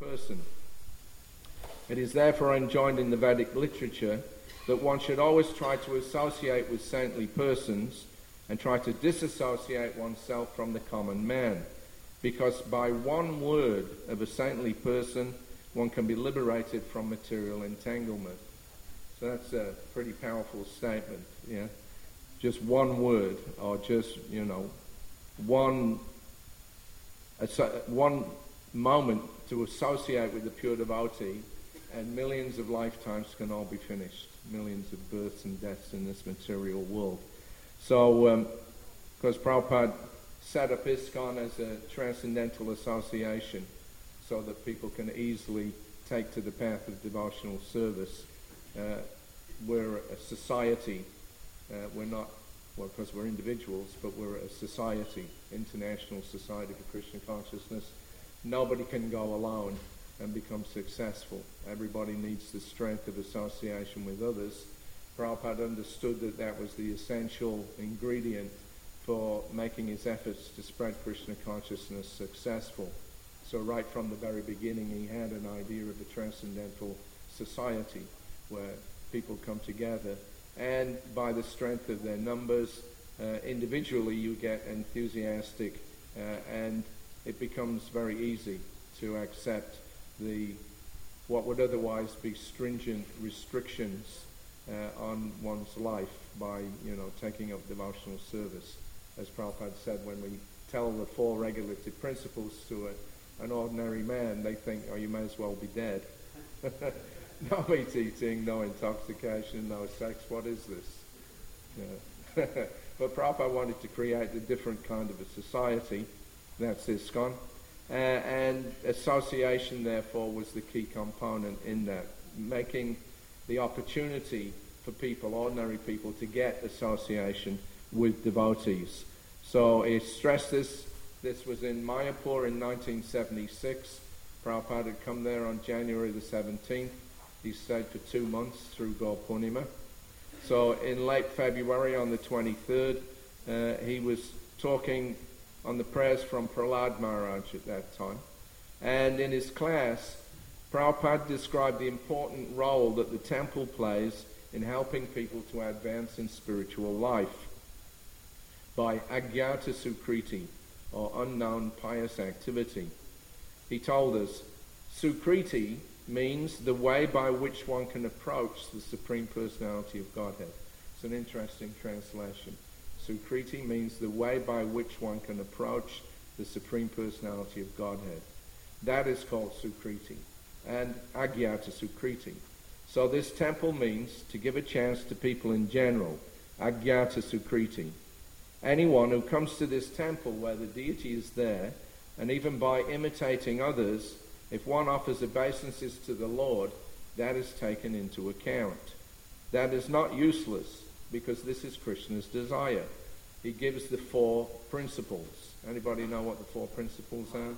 person. It is therefore enjoined in the Vedic literature that one should always try to associate with saintly persons and try to disassociate oneself from the common man, because by one word of a saintly person, one can be liberated from material entanglement. So that's a pretty powerful statement, yeah? Just one word, or just, one moment to associate with the pure devotee, and millions of lifetimes can all be finished. Millions of births and deaths in this material world. So, because Prabhupada set up ISKCON as a transcendental association so that people can easily take to the path of devotional service. We're a society. We're not, because we're individuals, but we're a society, International Society for Krishna Consciousness. Nobody can go alone and become successful. Everybody needs the strength of association with others. Prabhupada understood that that was the essential ingredient for making his efforts to spread Krishna consciousness successful. So right from the very beginning he had an idea of a transcendental society where people come together, and by the strength of their numbers, individually you get enthusiastic, and it becomes very easy to accept what would otherwise be stringent restrictions on one's life by taking up devotional service. As Prabhupada said, when we tell the 4 regulative principles to an ordinary man, they think, you may as well be dead. No meat eating, no intoxication, no sex, what is this? But Prabhupada wanted to create a different kind of a society. That's ISKCON. And association, therefore, was the key component in that, making the opportunity for people, ordinary people, to get association with devotees. So he stressed this. This was in Mayapur in 1976. Prabhupada had come there on January the 17th. He stayed for 2 months through Gaur Purnima. So in late February, on the 23rd, he was talking on the prayers from Prahlad Maharaj at that time. And in his class, Prabhupada described the important role that the temple plays in helping people to advance in spiritual life by agyata sukriti, or unknown pious activity. He told us, Sukriti means the way by which one can approach the Supreme Personality of Godhead. It's an interesting translation. Sukriti means the way by which one can approach the Supreme Personality of Godhead. That is called Sukriti, and Agyata Sukriti. So this temple means to give a chance to people in general, Agyata Sukriti. Anyone who comes to this temple where the deity is there, and even by imitating others, if one offers obeisances to the Lord, that is taken into account. That is not useless, because this is Krishna's desire. He gives the 4 principles. Anybody know what the 4 principles are?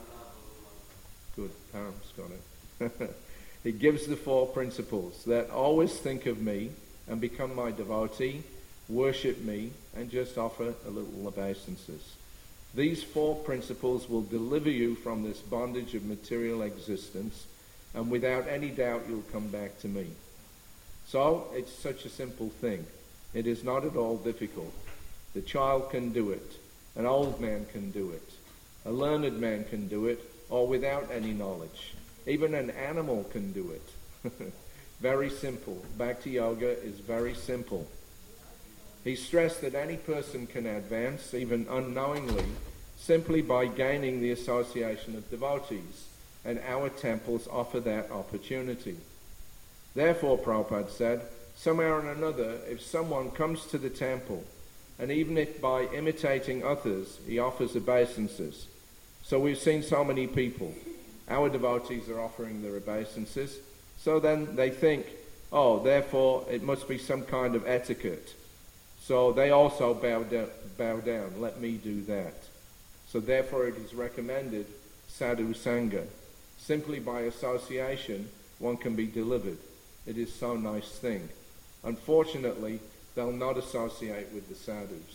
Good, Param's got it. He gives the 4 principles that always think of me and become my devotee, worship me, and just offer a little obeisances. These 4 principles will deliver you from this bondage of material existence, and without any doubt you'll come back to me. So it's such a simple thing. It is not at all difficult. The child can do it. An old man can do it. A learned man can do it, or without any knowledge. Even an animal can do it. Very simple. Bhakti Yoga is very simple. He stressed that any person can advance, even unknowingly, simply by gaining the association of devotees, and our temples offer that opportunity. Therefore, Prabhupada said, somehow or another, if someone comes to the temple, and even if by imitating others he offers obeisances, so we've seen so many people, our devotees are offering their obeisances, so then they think, therefore it must be some kind of etiquette. So they also bow down, let me do that. So therefore it is recommended sadhu sangha. Simply by association, one can be delivered. It is so nice thing. Unfortunately, they'll not associate with the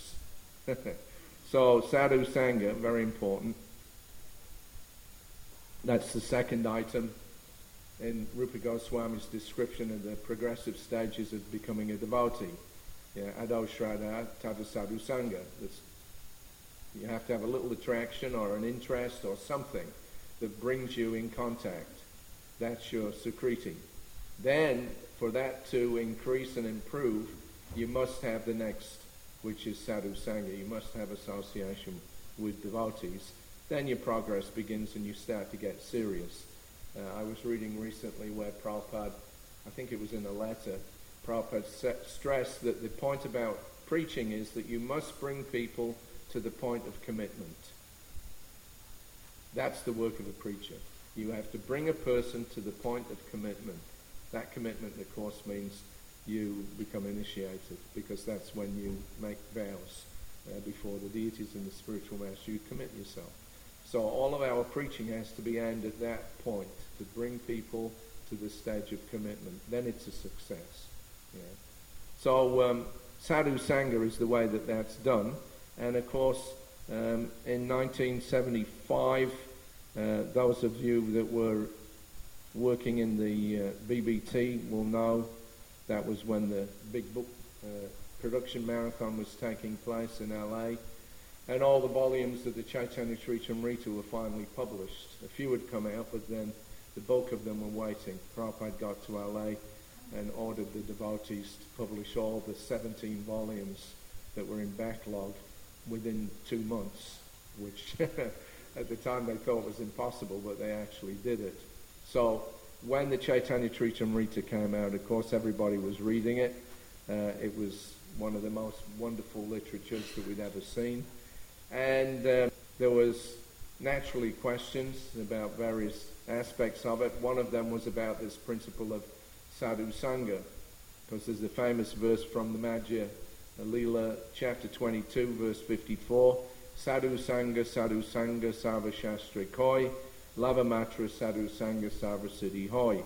sadhus. So sadhu sangha, very important. That's the second item in Rupa Goswami's description of the progressive stages of becoming a devotee. Yeah, Ado Shraddha Tada Sadhu Sangha. You have to have a little attraction or an interest or something that brings you in contact. That's your Sukriti. Then, for that to increase and improve, you must have the next, which is Sadhu Sangha. You must have association with devotees. Then your progress begins and you start to get serious. I was reading recently where Prabhupada, I think it was in a letter, Prabhupada stressed that the point about preaching is that you must bring people to the point of commitment. That's the work of a preacher. You have to bring a person to the point of commitment. That commitment, of course, means you become initiated, because that's when you make vows before the deities in the spiritual master. You commit yourself. So all of our preaching has to be aimed at that point, to bring people to the stage of commitment. Then it's a success. Yeah. So Sadhu Sangha is the way that that's done. And of course, in 1975, those of you that were working in the BBT will know that was when the big book production marathon was taking place in LA. And all the volumes of the Chaitanya Charitamrita were finally published. A few had come out, but then the bulk of them were waiting. Prabhupada got to LA and ordered the devotees to publish all the 17 volumes that were in backlog within 2 months, which at the time they thought was impossible, but they actually did it. So when the Chaitanya Charitamrita came out, of course everybody was reading it. It was one of the most wonderful literatures that we'd ever seen. And there was naturally questions about various aspects of it. One of them was about this principle of Sadhu Sangha, because there's a famous verse from the Madhya Leela, chapter 22, verse 54. Sadhu Sangha, Sarva Shastra Koi, Lava Matra Sadhu Sangha, Sarva Siddhi Hoi.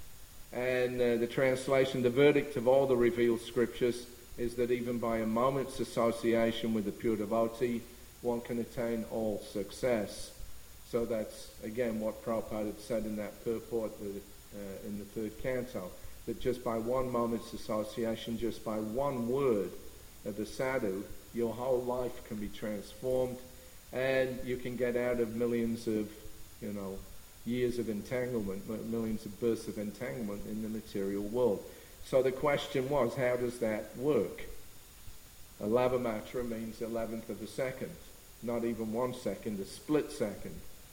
And the translation, the verdict of all the revealed scriptures is that even by a moment's association with the pure devotee, one can attain all success. So that's, again, what Prabhupada had said in that purport in the third canto, that just by one moment's association, just by one word of the sadhu, your whole life can be transformed, and you can get out of millions of, years of entanglement, millions of births of entanglement in the material world. So the question was, how does that work? A lavamatra means 11th of a second, not even 1 second, a split second.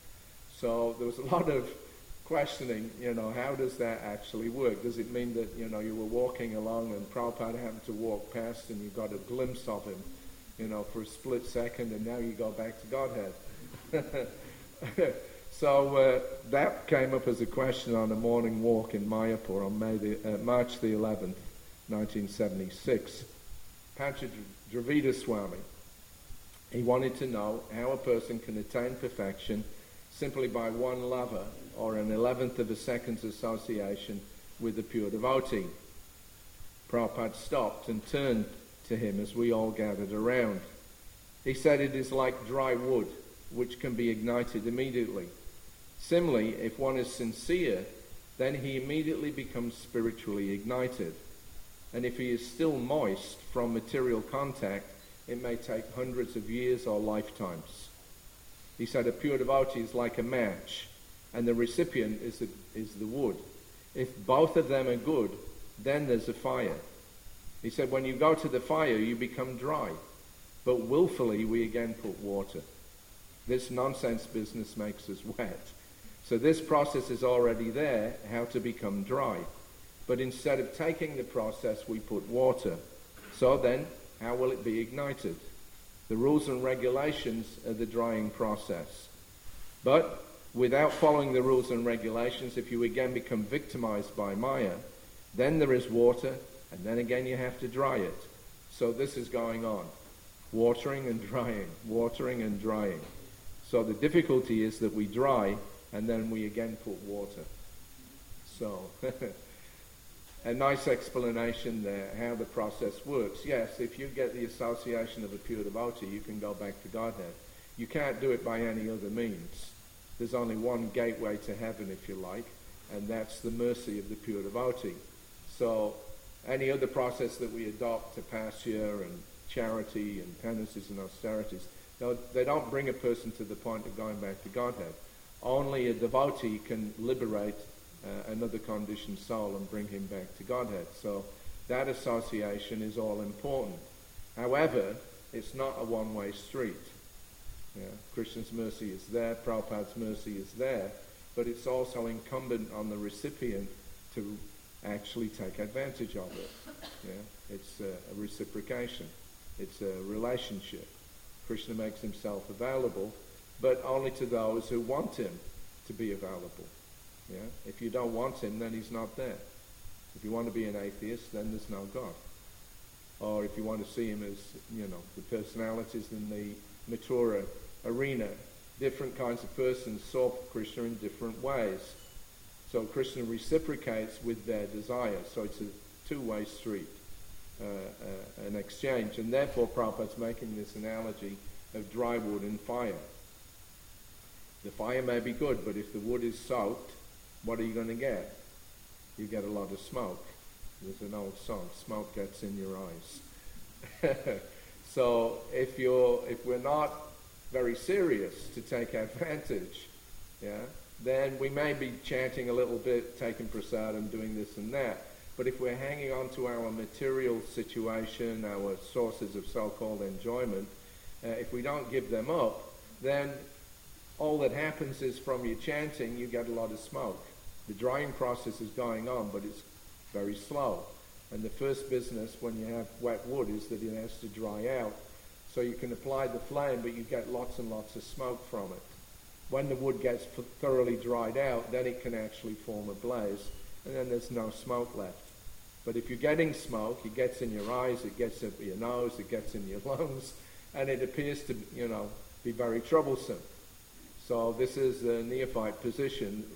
So there was a lot of questioning, how does that actually work? Does it mean that, you were walking along and Prabhupada happened to walk past and you got a glimpse of him, for a split second, and now you go back to Godhead? So that came up as a question on a morning walk in Mayapur on March the 11th, 1976. Pancha Dravida Swami, he wanted to know how a person can attain perfection simply by one lava, or an 11th of a second's association with the pure devotee. Prabhupada stopped and turned to him as we all gathered around. He said it is like dry wood, which can be ignited immediately. Similarly, if one is sincere, then he immediately becomes spiritually ignited. And if he is still moist from material contact, it may take hundreds of years or lifetimes. He said a pure devotee is like a match, and the recipient is the wood. If both of them are good, then there's a fire. He said when you go to the fire, you become dry, but willfully we again put water. This nonsense business makes us wet. So this process is already there, how to become dry. But instead of taking the process, we put water. So then, how will it be ignited? The rules and regulations are the drying process. But without following the rules and regulations, if you again become victimized by Maya, then there is water, and then again you have to dry it. So this is going on. Watering and drying, watering and drying. So the difficulty is that we dry, and then we again put water. So, a nice explanation there, how the process works. Yes, if you get the association of a pure devotee, you can go back to Godhead. You can't do it by any other means. there's only one gateway to heaven, if you like, and that's the mercy of the pure devotee. So any other process that we adopt, tapasya and charity and penances and austerities, they don't bring a person to the point of going back to Godhead. Only a devotee can liberate another conditioned soul and bring him back to Godhead. So that association is all important. However, it's not a one-way street. Yeah, Krishna's mercy is there, Prabhupada's mercy is there, but it's also incumbent on the recipient to actually take advantage of it. Yeah, it's a reciprocation. It's a relationship. Krishna makes himself available, but only to those who want him to be available. Yeah? If you don't want him, then he's not there. If you want to be an atheist, then there's no God. Or if you want to see him as, the personalities in the Mathura arena, different kinds of persons saw Krishna in different ways. So Krishna reciprocates with their desire. So it's a two-way street, an exchange. And therefore Prabhupada's making this analogy of dry wood and fire. The fire may be good, but if the wood is soaked, what are you going to get? You get a lot of smoke. There's an old song, smoke gets in your eyes. So if we're not very serious to take advantage, then we may be chanting a little bit, taking prasadam, doing this and that. But if we're hanging on to our material situation, our sources of so-called enjoyment, if we don't give them up, then all that happens is from your chanting, you get a lot of smoke. The drying process is going on, but it's very slow. And the first business when you have wet wood is that it has to dry out. So you can apply the flame, but you get lots and lots of smoke from it. When the wood gets thoroughly dried out, then it can actually form a blaze, and then there's no smoke left. But if you're getting smoke, it gets in your eyes, it gets up your nose, it gets in your lungs, and it appears to, be very troublesome. So this is a neophyte position.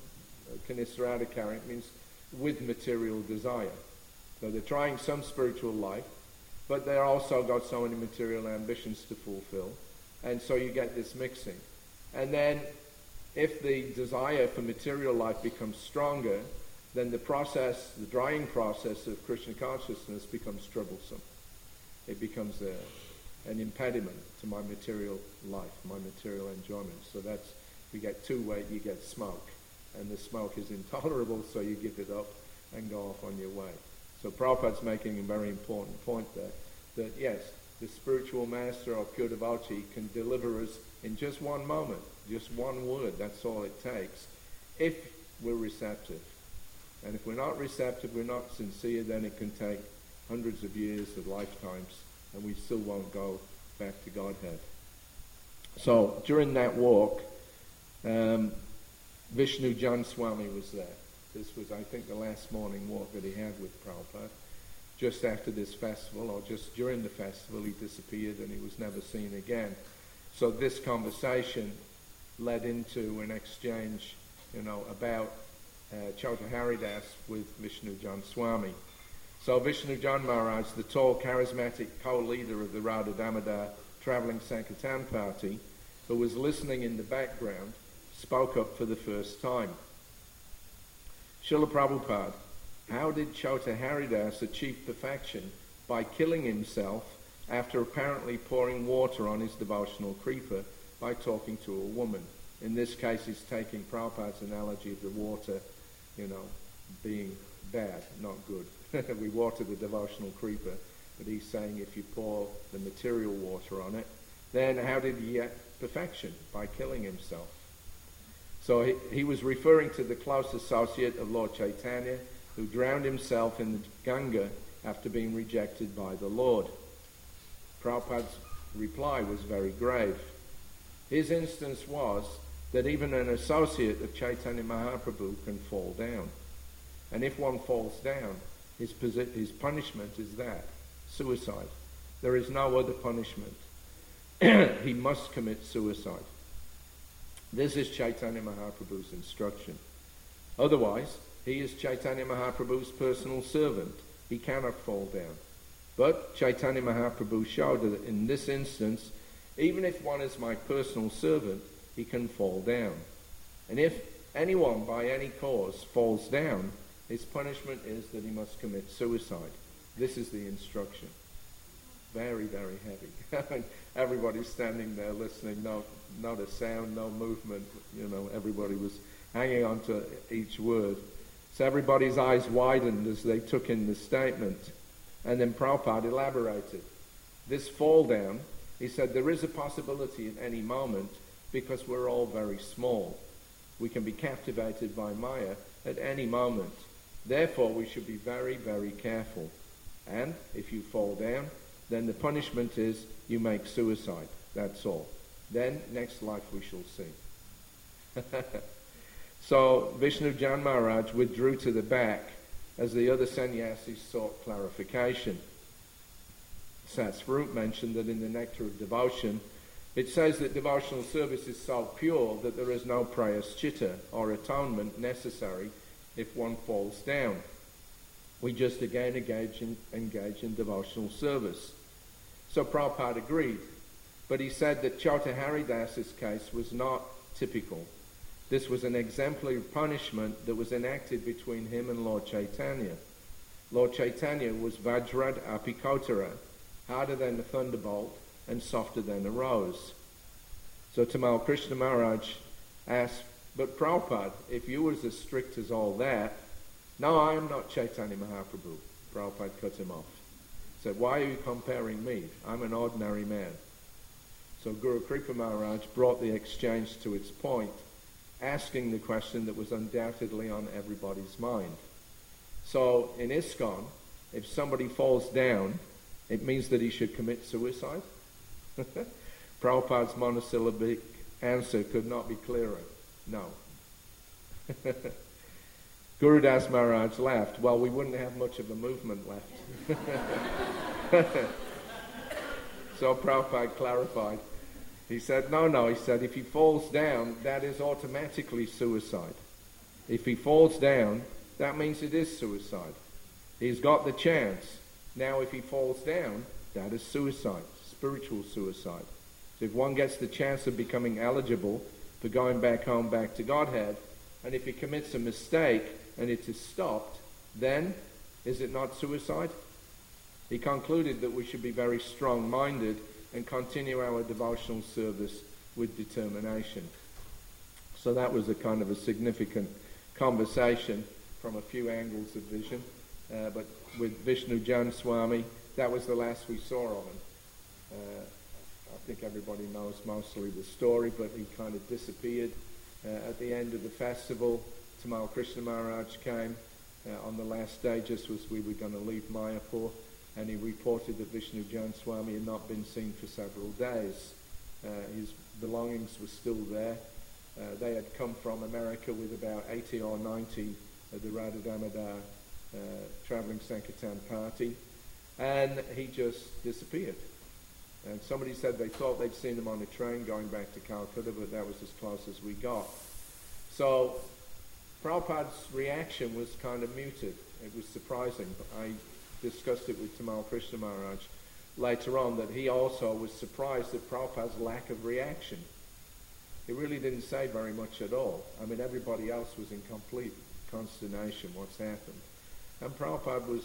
Kanisarada means with material desire. So they're trying some spiritual life, but they're also got so many material ambitions to fulfill. And so you get this mixing. And then if the desire for material life becomes stronger, then the drying process of Krishna consciousness becomes troublesome. It becomes an impediment to my material life, my material enjoyment. So you get two-way, you get smoke. And the smoke is intolerable, so you give it up and go off on your way. So Prabhupada's making a very important point there, that yes, the spiritual master or pure devotee can deliver us in just one moment, just one word, that's all it takes, if we're receptive. And if we're not receptive, we're not sincere, then it can take hundreds of years, of lifetimes, and we still won't go back to Godhead. So during that walk, Vishnu Jan Swami was there. This was, I think, the last morning walk that he had with Prabhupada. Just after this festival, or just during the festival, he disappeared and he was never seen again. So this conversation led into an exchange, about Chota Haridas with Vishnu Jan Swami. So Vishnu Jan Maharaj, the tall, charismatic co-leader of the Radha Damodar travelling Sankirtan party, who was listening in the background, spoke up for the first time. Srila Prabhupada, how did Chota Haridas achieve perfection by killing himself after apparently pouring water on his devotional creeper by talking to a woman? In this case, he's taking Prabhupada's analogy of the water, being bad, not good. We water the devotional creeper, but he's saying if you pour the material water on it, then how did he get perfection? By killing himself. So he was referring to the close associate of Lord Chaitanya, who drowned himself in the Ganga after being rejected by the Lord. Prabhupada's reply was very grave. His instance was that even an associate of Chaitanya Mahaprabhu can fall down. And if one falls down, his punishment is that, suicide. There is no other punishment. He must commit suicide. This is Chaitanya Mahaprabhu's instruction. Otherwise, he is Chaitanya Mahaprabhu's personal servant. He cannot fall down. But Chaitanya Mahaprabhu showed that in this instance, even if one is my personal servant, he can fall down. And if anyone by any cause falls down, his punishment is that he must commit suicide. This is the instruction. Very, very heavy. Everybody's standing there listening, not a sound, no movement. Everybody was hanging on to each word. So everybody's eyes widened as they took in the statement. And then Prabhupada elaborated. This fall down, he said, there is a possibility at any moment because we're all very small. We can be captivated by Maya at any moment. Therefore, we should be very, very careful. And if you fall down, then the punishment is you make suicide. That's all. Then, next life we shall see. So, Vishnu Jan Maharaj withdrew to the back as the other sannyasis sought clarification. Satsvarup mentioned that in the Nectar of Devotion, it says that devotional service is so pure that there is no prayaschitta or atonement necessary if one falls down. We just again engage in devotional service. So Prabhupada agreed, but he said that Chota Haridas's case was not typical. This was an exemplary punishment that was enacted between him and Lord Chaitanya. Lord Chaitanya was Vajrad Apikotara, harder than a thunderbolt and softer than a rose. So Tamal Krishna Maharaj asked, but Prabhupada, if you were as strict as all that, no, I am not Chaitanya Mahaprabhu. Prabhupada cut him off. He said, why are you comparing me? I'm an ordinary man. So Guru Kripa Maharaj brought the exchange to its point, asking the question that was undoubtedly on everybody's mind. So in ISKCON, if somebody falls down, it means that he should commit suicide? Prabhupada's monosyllabic answer could not be clearer. No. Gurudas Maharaj laughed. Well, we wouldn't have much of a movement left. So Prabhupada clarified. He said, no, he said, if he falls down, that is automatically suicide. If he falls down, that means it is suicide. He's got the chance. Now, if he falls down, that is suicide, spiritual suicide. So if one gets the chance of becoming eligible for going back home, back to Godhead, and if he commits a mistake and it is stopped, then is it not suicide? He concluded that we should be very strong-minded and continue our devotional service with determination. So that was a kind of a significant conversation from a few angles of vision. But with Vishnu Jan Swami, that was the last we saw of him. I think everybody knows mostly the story, but he kind of disappeared. At the end of the festival, Tamal Krishna Maharaj came on the last day, just as we were going to leave Mayapur, and he reported that Vishnu Jan Swami had not been seen for several days. His belongings were still there. They had come from America with about 80 or 90 of the Radha Damodar traveling Sankirtan party, and he just disappeared. And somebody said they thought they'd seen him on a train going back to Calcutta, but that was as close as we got. So Prabhupada's reaction was kind of muted. It was surprising. I discussed it with Tamal Krishna Maharaj later on, that he also was surprised at Prabhupada's lack of reaction. He really didn't say very much at all. I mean, everybody else was in complete consternation, what's happened. And Prabhupada was,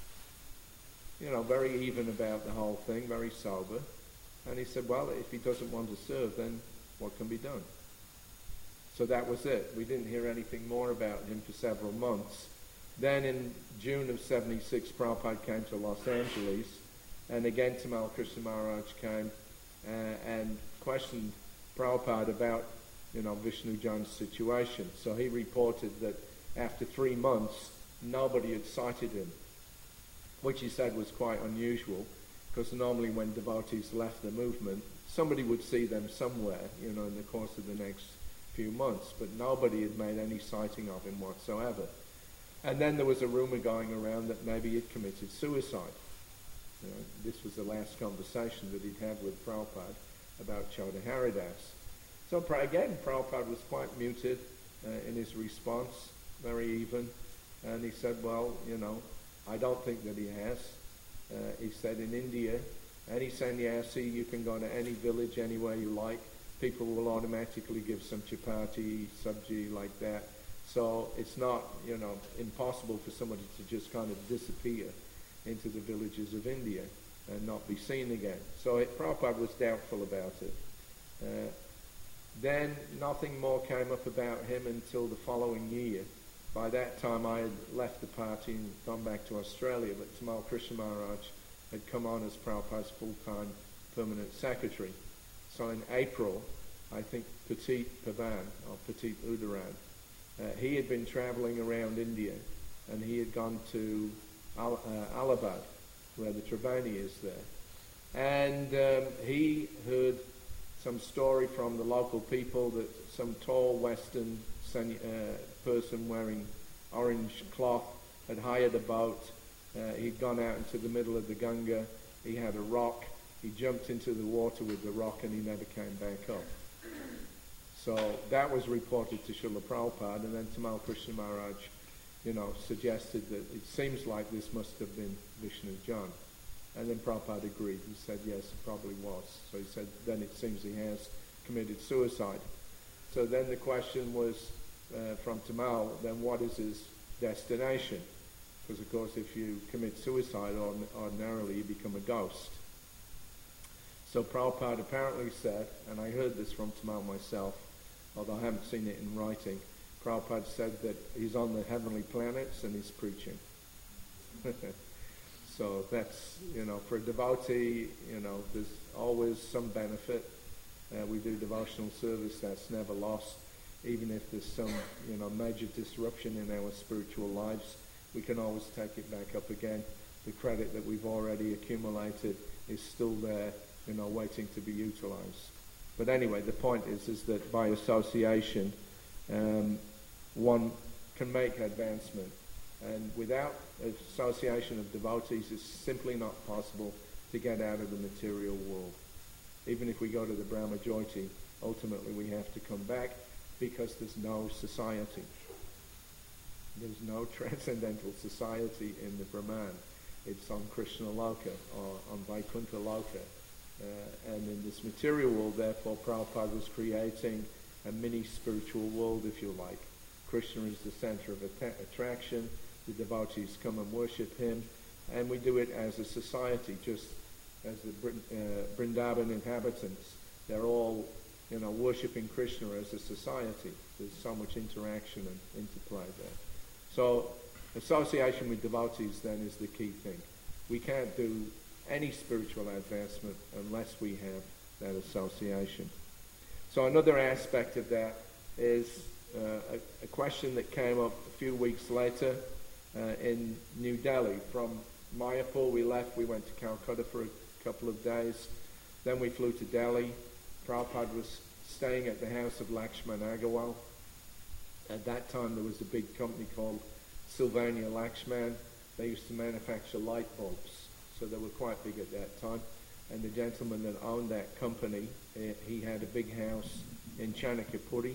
very even about the whole thing, very sober. And he said, well, if he doesn't want to serve, then what can be done? So that was it. We didn't hear anything more about him for several months. Then in June of 76, Prabhupada came to Los Angeles, and again Tamal Krishna Maharaj came and questioned Prabhupada about, Vishnu Jan's situation. So he reported that after 3 months, nobody had sighted him, which he said was quite unusual, because normally when devotees left the movement, somebody would see them somewhere, in the course of the next few months, but nobody had made any sighting of him whatsoever. And then there was a rumor going around that maybe he'd committed suicide. This was the last conversation that he'd had with Prabhupada about Chota Haridas. So again, Prabhupada was quite muted in his response, very even. And he said, well, I don't think that he has. He said, in India, any sannyasi, you can go to any village anywhere you like, people will automatically give some chapati, sabji like that. So it's not, impossible for somebody to just kind of disappear into the villages of India and not be seen again. So Prabhupada was doubtful about it. Then nothing more came up about him until the following year. By that time I had left the party and gone back to Australia, but Tamal Krishna Maharaj had come on as Prabhupada's full-time permanent secretary. So in April, I think Petit Pavan, or Petit Udaran, he had been traveling around India, and he had gone to Allahabad, where the Triveni is there. And he heard some story from the local people that some tall Western person wearing orange cloth had hired a boat. He'd gone out into the middle of the Ganga. He had a rock. He jumped into the water with the rock and he never came back up. So that was reported to Srila Prabhupada, and then Tamal Krishna Maharaj, suggested that it seems like this must have been Vishnu John. And then Prabhupada agreed. He said, yes, it probably was. So he said, then it seems he has committed suicide. So then the question was from Tamal, then what is his destination? Because, of course, if you commit suicide ordinarily, you become a ghost. So Prabhupada apparently said, and I heard this from Tamal myself, although I haven't seen it in writing, Prabhupada said that he's on the heavenly planets and he's preaching. So that's, for a devotee, there's always some benefit. We do devotional service, that's never lost. Even if there's some, major disruption in our spiritual lives, we can always take it back up again. The credit that we've already accumulated is still there, waiting to be utilized. But anyway, the point is that by association, one can make advancement. And without association of devotees, it's simply not possible to get out of the material world. Even if we go to the Brahma Jyoti, ultimately we have to come back because there's no society. There's no transcendental society in the Brahman. It's on Krishna Loka or on Vaikuntha Loka. And in this material world, therefore, Prabhupada was creating a mini spiritual world, if you like. Krishna is the center of attraction. The devotees come and worship him. And we do it as a society, just as the Vrindavan inhabitants. They're all, worshipping Krishna as a society. There's so much interaction and interplay there. So association with devotees then is the key thing. We can't do any spiritual advancement unless we have that association. So another aspect of that is a question that came up a few weeks later in New Delhi. From Mayapur we left, we went to Calcutta for a couple of days. Then we flew to Delhi. Prabhupada was staying at the house of Lakshman Agarwal. At that time there was a big company called Sylvania Lakshman. They used to manufacture light bulbs. So they were quite big at that time. And the gentleman that owned that company, he had a big house in Chanakapuri.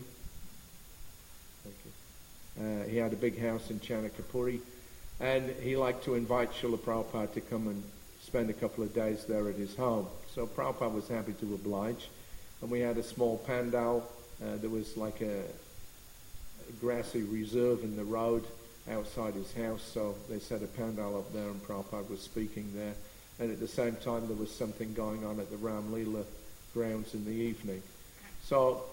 He had a big house in Chanakapuri. And he liked to invite Srila Prabhupada to come and spend a couple of days there at his home. So Prabhupada was happy to oblige. And we had a small pandal. There was like a grassy reserve in the road outside his house, so they set a pandal up there and Prabhupada was speaking there. And at the same time there was something going on at the Ram Leela grounds in the evening. So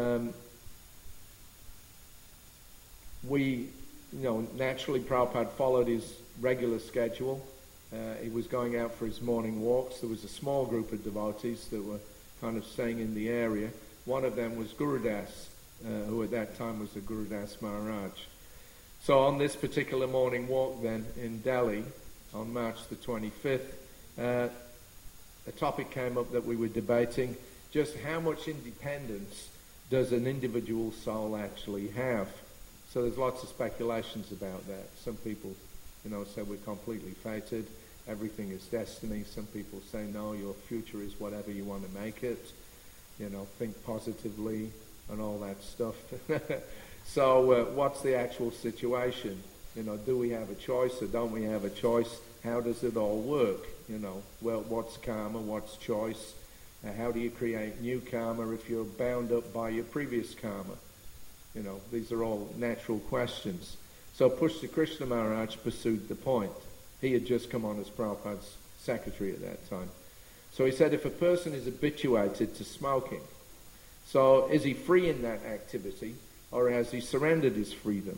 we, naturally Prabhupada followed his regular schedule. He was going out for his morning walks. There was a small group of devotees that were kind of staying in the area. One of them was Gurudas, who at that time was the Gurudas Maharaj. So on this particular morning walk then in Delhi, on March the 25th, a topic came up that we were debating, just how much independence does an individual soul actually have? So there's lots of speculations about that. Some people, say we're completely fated, everything is destiny. Some people say, no, your future is whatever you want to make it. Think positively and all that stuff. So what's the actual situation? Do we have a choice or don't we have a choice? How does it all work? Well, what's karma? What's choice? How do you create new karma if you're bound up by your previous karma? These are all natural questions. So Pushta Krishna Maharaj pursued the point. He had just come on as Prabhupada's secretary at that time. So he said, if a person is habituated to smoking, so is he free in that activity, or has he surrendered his freedom?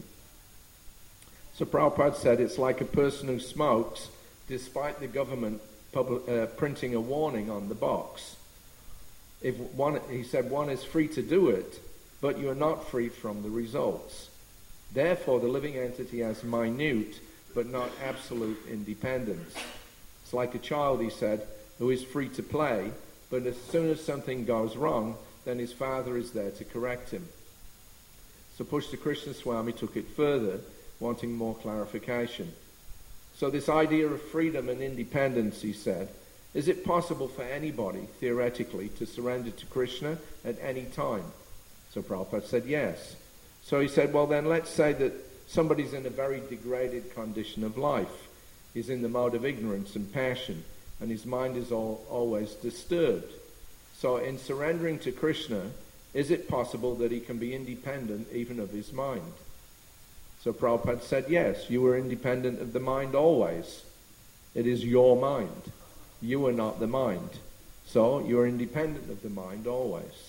So Prabhupada said it's like a person who smokes despite the government printing a warning on the box. He said one is free to do it, but you are not free from the results. Therefore, the living entity has minute but not absolute independence. It's like a child, he said, who is free to play, but as soon as something goes wrong, then his father is there to correct him. So Pushta Krishna Swami took it further, wanting more clarification. So this idea of freedom and independence, he said, is it possible for anybody, theoretically, to surrender to Krishna at any time? So Prabhupada said yes. So he said, well then let's say that somebody's in a very degraded condition of life. He's in the mode of ignorance and passion, and his mind is always disturbed. So in surrendering to Krishna, is it possible that he can be independent even of his mind? So Prabhupada said, yes, you are independent of the mind always. It is your mind. You are not the mind. So you are independent of the mind always.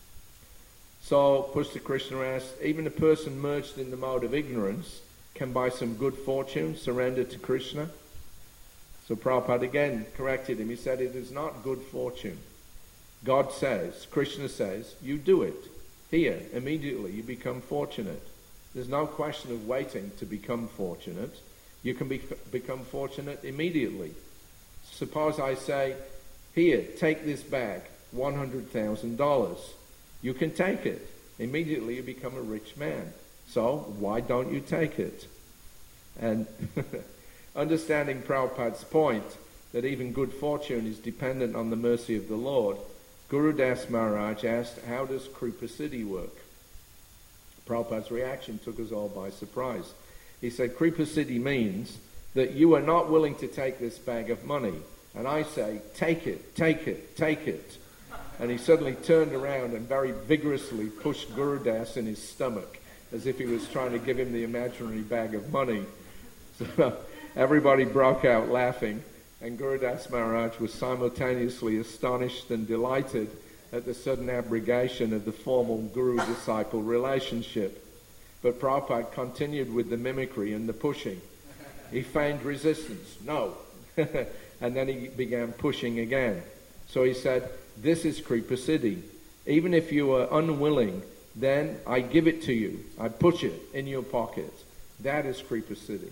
So Pushta Krishna asked, even a person merged in the mode of ignorance can by some good fortune surrender to Krishna? So Prabhupada again corrected him. He said, it is not good fortune. God says, Krishna says, you do it. Here, immediately, you become fortunate. There's no question of waiting to become fortunate. You can become fortunate immediately. Suppose I say, here, take this bag, $100,000. You can take it. Immediately you become a rich man. So why don't you take it? And understanding Prabhupada's point that even good fortune is dependent on the mercy of the Lord, Guru Das Maharaj asked, how does Kripa Siddhi work? Prabhupada's reaction took us all by surprise. He said, Kripa Siddhi means that you are not willing to take this bag of money. And I say, take it, take it, take it. And he suddenly turned around and very vigorously pushed Guru Das in his stomach, as if he was trying to give him the imaginary bag of money. So everybody broke out laughing, and Guru Das Maharaj was simultaneously astonished and delighted at the sudden abrogation of the formal guru-disciple relationship. But Prabhupada continued with the mimicry and the pushing. He feigned resistance. No. And then he began pushing again. So he said, this is Kripa Siddhi. Even if you are unwilling, then I give it to you. I put it in your pocket. That is Kripa Siddhi.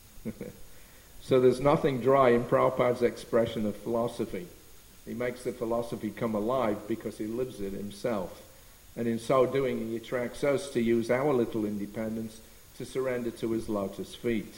So there's nothing dry in Prabhupada's expression of philosophy. He makes the philosophy come alive because he lives it himself. And in so doing, he attracts us to use our little independence to surrender to his lotus feet.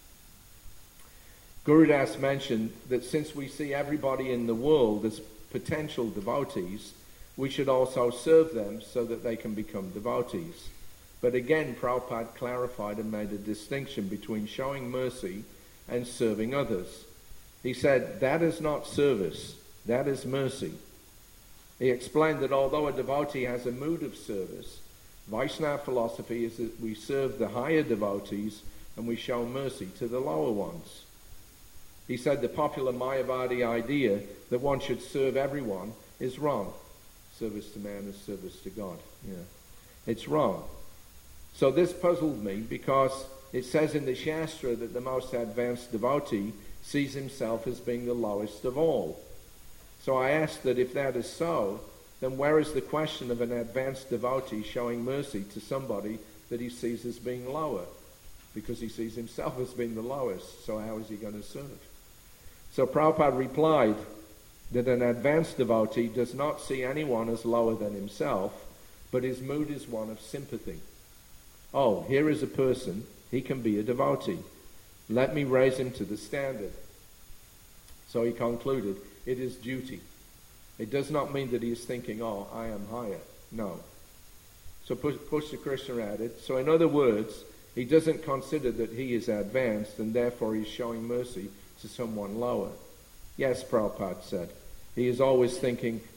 Guru Das mentioned that since we see everybody in the world as potential devotees, we should also serve them so that they can become devotees. But again, Prabhupada clarified and made a distinction between showing mercy and serving others. He said, that is not service, that is mercy. He explained that although a devotee has a mood of service, Vaishnava philosophy is that we serve the higher devotees and we show mercy to the lower ones. He said the popular Mayavadi idea that one should serve everyone is wrong. Service to man is service to God. Yeah, it's wrong. So this puzzled me because it says in the Shastra that the most advanced devotee sees himself as being the lowest of all. So I asked that if that is so, then where is the question of an advanced devotee showing mercy to somebody that he sees as being lower? Because he sees himself as being the lowest, so how is he going to serve? So Prabhupada replied that an advanced devotee does not see anyone as lower than himself, but his mood is one of sympathy. Oh, here is a person, he can be a devotee. Let me raise him to the standard. So he concluded, it is duty. It does not mean that he is thinking, oh, I am higher. No. So Pushta Krishna added, so in other words, he doesn't consider that he is advanced and therefore he is showing mercy to someone lower. Yes, Prabhupada said. He is always thinking,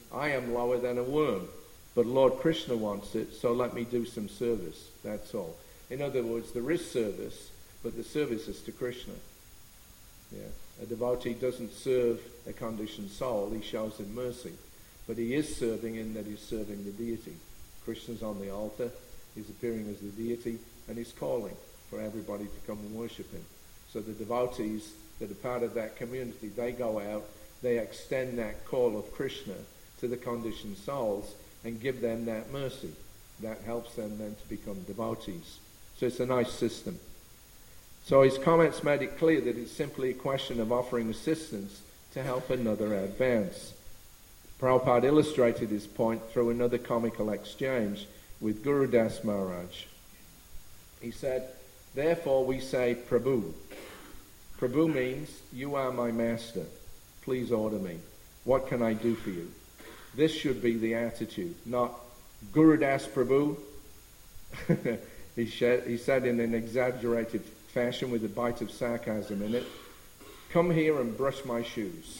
I am lower than a worm, but Lord Krishna wants it, so let me do some service. That's all. In other words, there is service, but the service is to Krishna. Yeah. A devotee doesn't serve a conditioned soul, he shows him mercy. But he is serving in that he's serving the deity. Krishna's on the altar, he's appearing as the deity, and he's calling for everybody to come and worship him. So the devotees that are part of that community, they go out, they extend that call of Krishna to the conditioned souls and give them that mercy. That helps them then to become devotees. So it's a nice system. So his comments made it clear that it's simply a question of offering assistance to help another advance. Prabhupada illustrated his point through another comical exchange with Guru Das Maharaj. He said, therefore we say Prabhu. Prabhu means, you are my master. Please order me. What can I do for you? This should be the attitude, not Guru Das Prabhu. He said in an exaggerated fashion with a bite of sarcasm in it, come here and brush my shoes.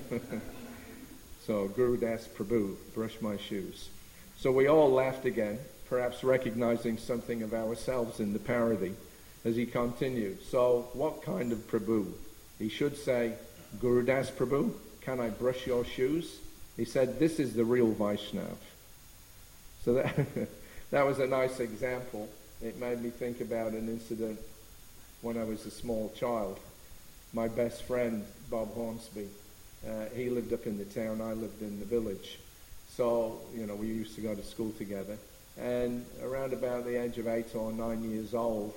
So Guru Das Prabhu, brush my shoes. So we all laughed again, perhaps recognizing something of ourselves in the parody, as he continued. So what kind of Prabhu? He should say, Guru Das Prabhu, can I brush your shoes? He said, this is the real Vaishnav. So that was a nice example. It made me think about an incident when I was a small child. My best friend, Bob Hornsby, he lived up in the town, I lived in the village. So, we used to go to school together. And around about the age of 8 or 9 years old,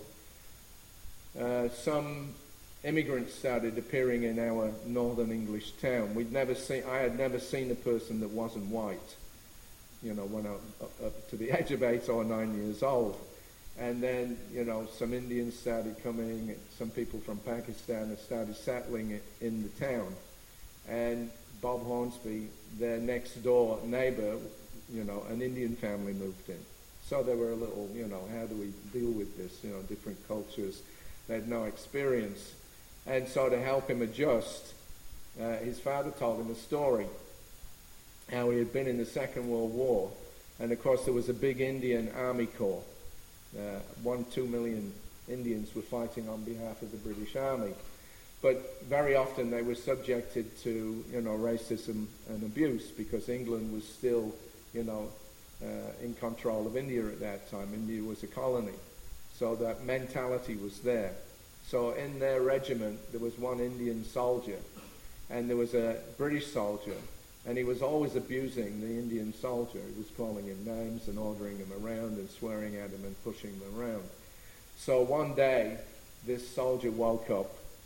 some immigrants started appearing in our northern English town. I had never seen a person that wasn't white, when I up to the age of 8 or 9 years old. And then, some Indians started coming, some people from Pakistan had started settling in the town. And Bob Hornsby, their next door neighbor, an Indian family moved in. So they were a little, how do we deal with this? Different cultures. They had no experience. And so to help him adjust, his father told him a story, how he had been in the Second World War. And of course there was a big Indian army corps. 1-2 million Indians were fighting on behalf of the British Army. But very often they were subjected to, racism and abuse because England was still, in control of India at that time. India was a colony. So that mentality was there. So in their regiment, there was one Indian soldier, and there was a British soldier, and he was always abusing the Indian soldier. He was calling him names and ordering him around and swearing at him and pushing him around. So one day, this soldier woke up,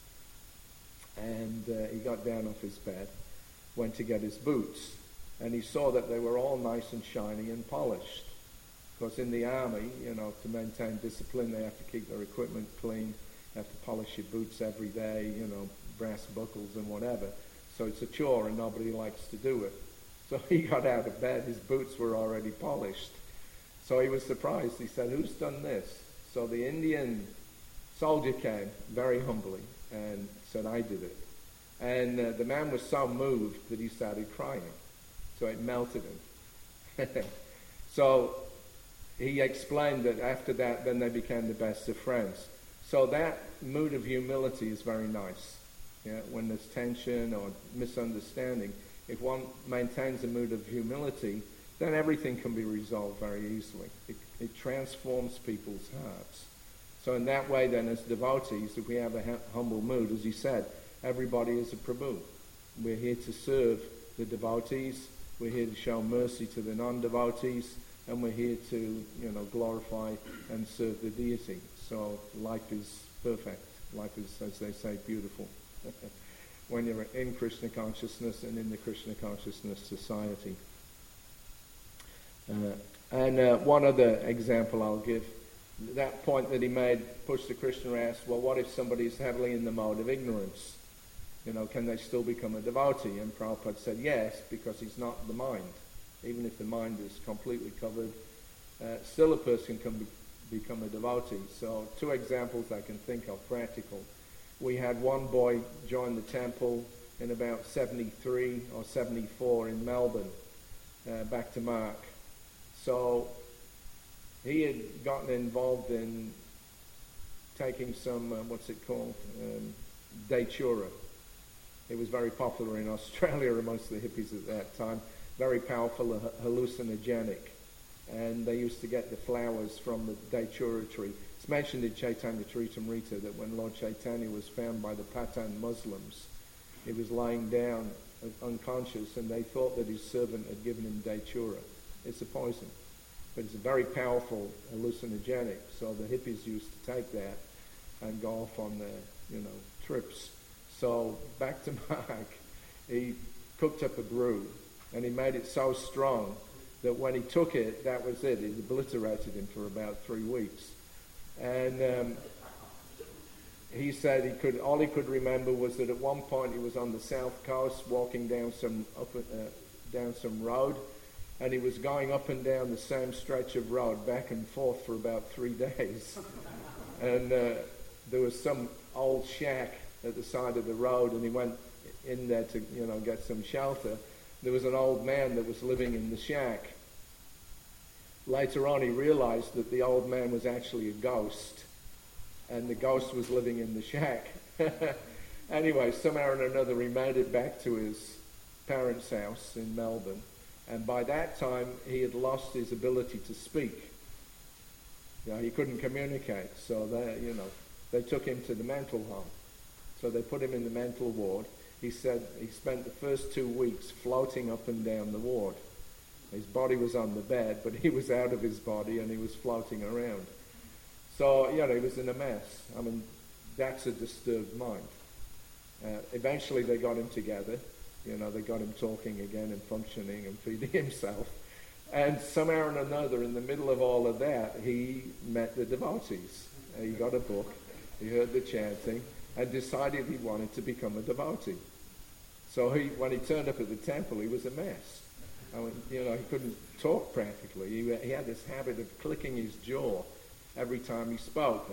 and he got down off his bed, went to get his boots, and he saw that they were all nice and shiny and polished. Because in the army, to maintain discipline, they have to keep their equipment clean, have to polish your boots every day, brass buckles and whatever. So it's a chore and nobody likes to do it. So he got out of bed, his boots were already polished. So he was surprised. He said, who's done this? So the Indian soldier came very humbly and said, I did it. And the man was so moved that he started crying. So it melted him. So he explained that after that, then they became the best of friends. So that mood of humility is very nice. Yeah? When there's tension or misunderstanding, if one maintains a mood of humility, then everything can be resolved very easily. It transforms people's hearts. So in that way, then, as devotees, if we have a humble mood, as he said, everybody is a Prabhu. We're here to serve the devotees. We're here to show mercy to the non-devotees. And we're here to, glorify and serve the deity. So life is perfect. Life is, as they say, beautiful. When you're in Krishna consciousness and in the Krishna consciousness society. And one other example I'll give. That point that he made, Pushta Krishna asked, well, what if somebody's heavily in the mode of ignorance? Can they still become a devotee? And Prabhupada said yes, because he's not the mind. Even if the mind is completely covered, still a person can become a devotee. So 2 examples I can think of, practical. We had one boy join the temple in about 73 or 74 in Melbourne. back to Mark. So he had gotten involved in taking some, what's it called, Datura. It was very popular in Australia amongst the hippies at that time. Very powerful, hallucinogenic. And they used to get the flowers from the Datura tree. It's mentioned in Chaitanya Charitamrita that when Lord Chaitanya was found by the Pathan Muslims, he was lying down unconscious, and they thought that his servant had given him Datura. It's a poison, but it's a very powerful hallucinogenic. So the hippies used to take that and go off on their, trips. So back to Mark, he cooked up a brew, and he made it so strong that when he took it, that was it. It obliterated him for about 3 weeks. And he said all he could remember was that at one point he was on the south coast walking down some road, and he was going up and down the same stretch of road back and forth for about 3 days. And there was some old shack at the side of the road, and he went in there to get some shelter. There was an old man that was living in the shack. Later on, he realized that the old man was actually a ghost, and the ghost was living in the shack. Anyway, somehow or another, he made it back to his parents' house in Melbourne, and by that time, he had lost his ability to speak. He couldn't communicate, so they took him to the mental home. So they put him in the mental ward. He said he spent the first 2 weeks floating up and down the ward. His body was on the bed, but he was out of his body and he was floating around. So, he was in a mess. I mean, that's a disturbed mind. Eventually they got him together. They got him talking again and functioning and feeding himself. And somehow or another, in the middle of all of that, he met the devotees. He got a book, he heard the chanting, and decided he wanted to become a devotee. So when he turned up at the temple, he was a mess. I mean, he couldn't talk practically. He had this habit of clicking his jaw every time he spoke.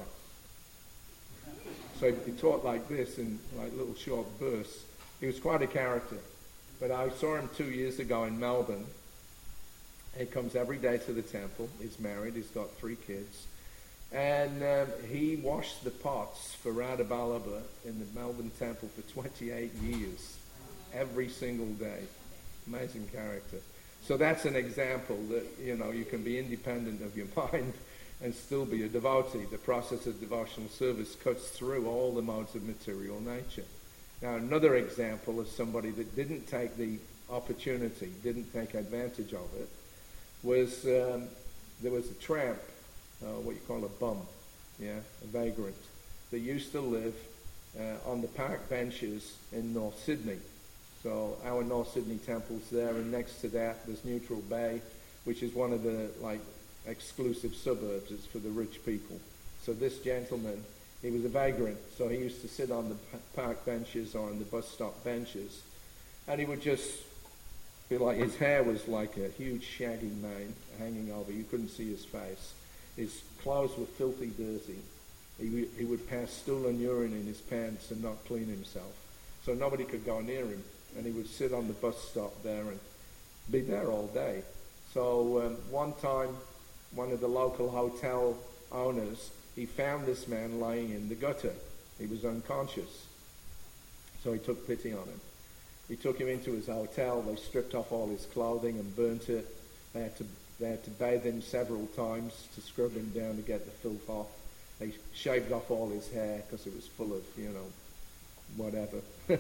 So he taught like this in like little short bursts. He was quite a character. But I saw him 2 years ago in Melbourne. He comes every day to the temple. He's married. He's got 3 kids. And he washed the pots for Radha Vallabha in the Melbourne temple for 28 years, every single day. Amazing character. So that's an example that, you can be independent of your mind and still be a devotee. The process of devotional service cuts through all the modes of material nature. Now, another example of somebody that didn't take the opportunity, didn't take advantage of it, was there was a tramp, what you call a bum, a vagrant, that used to live on the park benches in North Sydney. So our North Sydney temple's there, and next to that there's Neutral Bay, which is one of the exclusive suburbs. It's for the rich people. So this gentleman, he was a vagrant, so he used to sit on the park benches or on the bus stop benches, and he would just feel like his hair was like a huge shaggy mane hanging over. You couldn't see his face. His clothes were filthy dirty. He would pass stool and urine in his pants and not clean himself. So nobody could go near him. And he would sit on the bus stop there and be there all day. So one time, one of the local hotel owners, he found this man lying in the gutter. He was unconscious. So he took pity on him. He took him into his hotel. They stripped off all his clothing and burnt it. They had to bathe him several times to scrub him down to get the filth off. They shaved off all his hair because it was full of, whatever.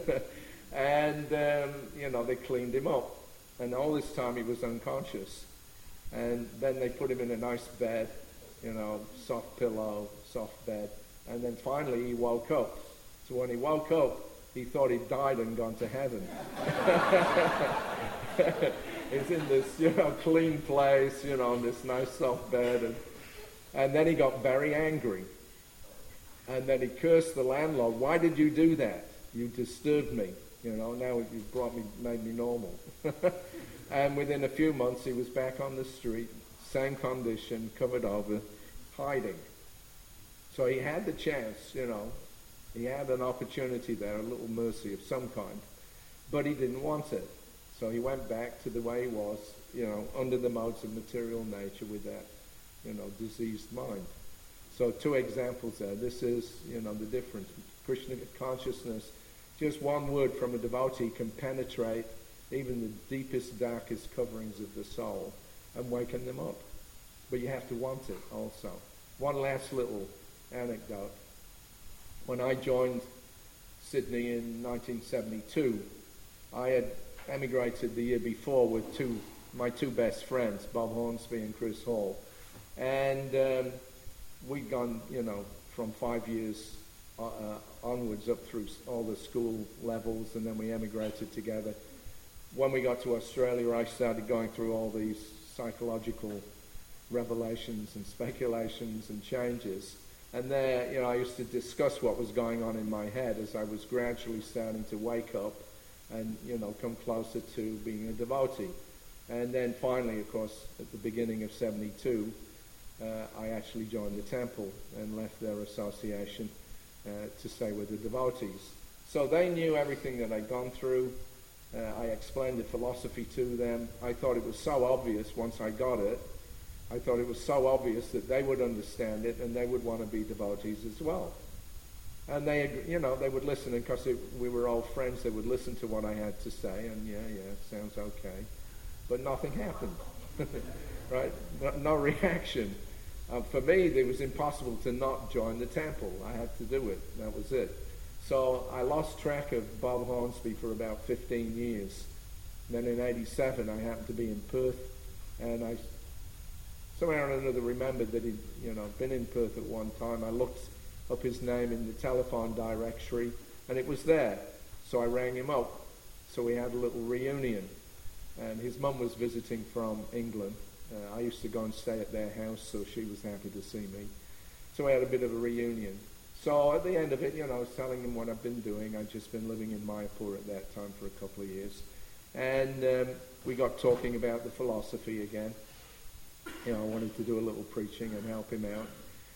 And, they cleaned him up. And all this time he was unconscious. And then they put him in a nice bed, soft pillow, soft bed. And then finally he woke up. So when he woke up, he thought he'd died and gone to heaven. He's in this, clean place, in this nice soft bed. And then he got very angry. And then he cursed the landlord. Why did you do that? You disturbed me. Now you've made me normal. And within a few months, he was back on the street, same condition, covered over, hiding. So he had the chance, he had an opportunity there, a little mercy of some kind, but he didn't want it. So he went back to the way he was, under the modes of material nature with that, diseased mind. So 2 examples there. This is, the difference. Krishna consciousness, just one word from a devotee can penetrate even the deepest, darkest coverings of the soul and waken them up. But you have to want it also. One last little anecdote. When I joined Sydney in 1972, I had emigrated the year before with my two best friends, Bob Hornsby and Chris Hall. And we'd gone, from 5 years onwards up through all the school levels, and then we emigrated together. When we got to Australia, I started going through all these psychological revelations and speculations and changes. And there, I used to discuss what was going on in my head as I was gradually starting to wake up and, come closer to being a devotee. And then finally, of course, at the beginning of 72, I actually joined the temple and left their association to stay with the devotees. So they knew everything that I'd gone through. I explained the philosophy to them. I thought it was so obvious once I got it. I thought it was so obvious that they would understand it and they would want to be devotees as well. And they, they would listen, and because we were old friends, they would listen to what I had to say, and yeah, sounds okay. But nothing happened, right? No reaction. For me, it was impossible to not join the temple. I had to do it. That was it. So I lost track of Bob Hornsby for about 15 years. Then in 87, I happened to be in Perth, and I somehow or another remembered that he'd been in Perth at one time. I looked up his name in the telephone directory, and it was there. So I rang him up. So we had a little reunion. And his mum was visiting from England. I used to go and stay at their house, so she was happy to see me. So we had a bit of a reunion. So at the end of it, I was telling him what I've been doing. I'd just been living in Mayapur at that time for a couple of years. And we got talking about the philosophy again. I wanted to do a little preaching and help him out.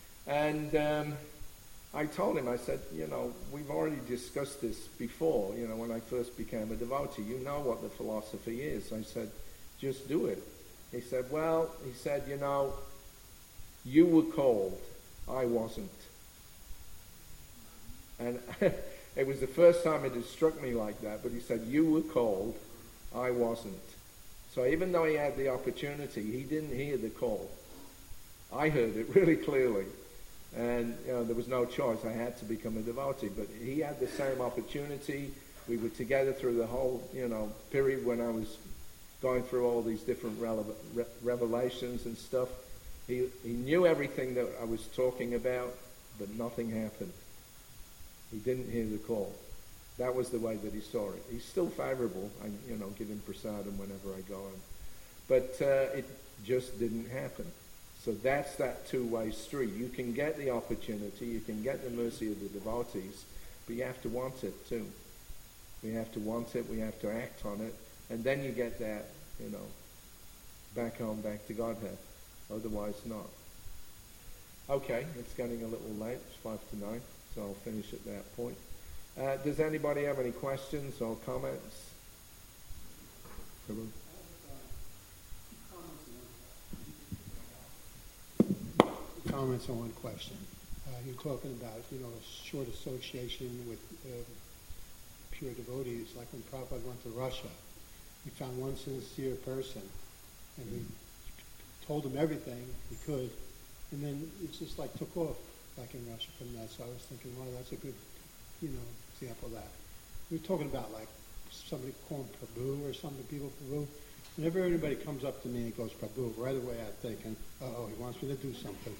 And I told him, I said, we've already discussed this before, when I first became a devotee. You know what the philosophy is. I said, just do it. He said, you were called, I wasn't. And it was the first time it had struck me like that, but he said, you were called, I wasn't. So even though he had the opportunity, he didn't hear the call. I heard it really clearly. And there was no choice. I had to become a devotee. But he had the same opportunity. We were together through the whole, period when I was going through all these different revelations and stuff. He knew everything that I was talking about, but nothing happened. He didn't hear the call. That was the way that he saw it. He's still favorable. I, give him prasadam whenever I go in. But it just didn't happen. So that's that two-way street. You can get the opportunity, you can get the mercy of the devotees, but you have to want it too. We have to want it, we have to act on it, and then you get that, back home, back to Godhead. Otherwise not. Okay, it's getting a little late. It's 5 to 9, so I'll finish at that point. Does anybody have any questions or comments? Comments on one question. You're talking about, short association with pure devotees. Like when Prabhupada went to Russia, he found one sincere person, and he told him everything he could, and then it just took off, like in Russia from that. So I was thinking, wow, that's a good, example of that. We were talking about somebody calling Prabhu or something, people Prabhu. Whenever anybody comes up to me and goes Prabhu, right away I'm thinking, he wants me to do something.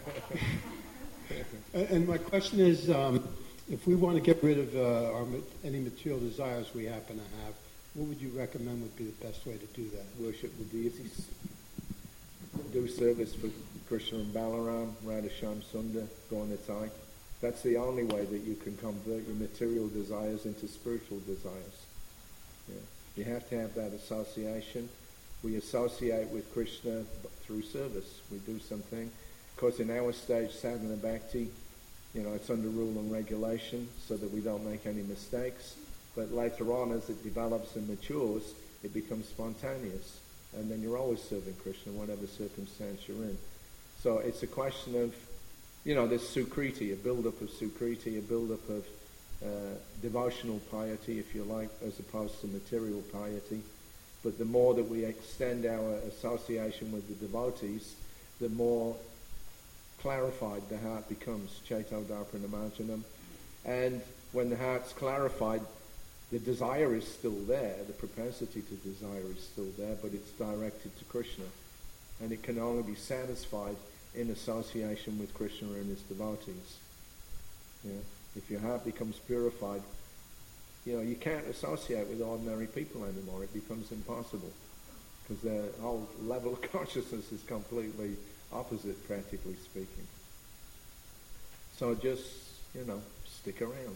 And my question is, if we want to get rid of any material desires we happen to have, what would you recommend would be the best way to do that? Worship the deities. Do service for Krishna and Balaram, Radha Shyam Sundar, Gaura-Nitai. That's the only way that you can convert your material desires into spiritual desires. Yeah. You have to have that association. We associate with Krishna through service. We do something. Of course, in our stage, sadhana bhakti, it's under rule and regulation so that we don't make any mistakes. But later on, as it develops and matures, it becomes spontaneous. And then you're always serving Krishna, whatever circumstance you're in. So it's a question of, there's Sukriti, a build-up of Sukriti, a build-up of devotional piety, if you like, as opposed to material piety. But the more that we extend our association with the devotees, the more clarified the heart becomes, Chaito Darpana Marjanam. And when the heart's clarified, the desire is still there, the propensity to desire is still there, but it's directed to Krishna. And it can only be satisfied in association with Krishna and his devotees. If your heart becomes purified, you can't associate with ordinary people anymore. It becomes impossible. Because their whole level of consciousness is completely opposite, practically speaking. So just, stick around.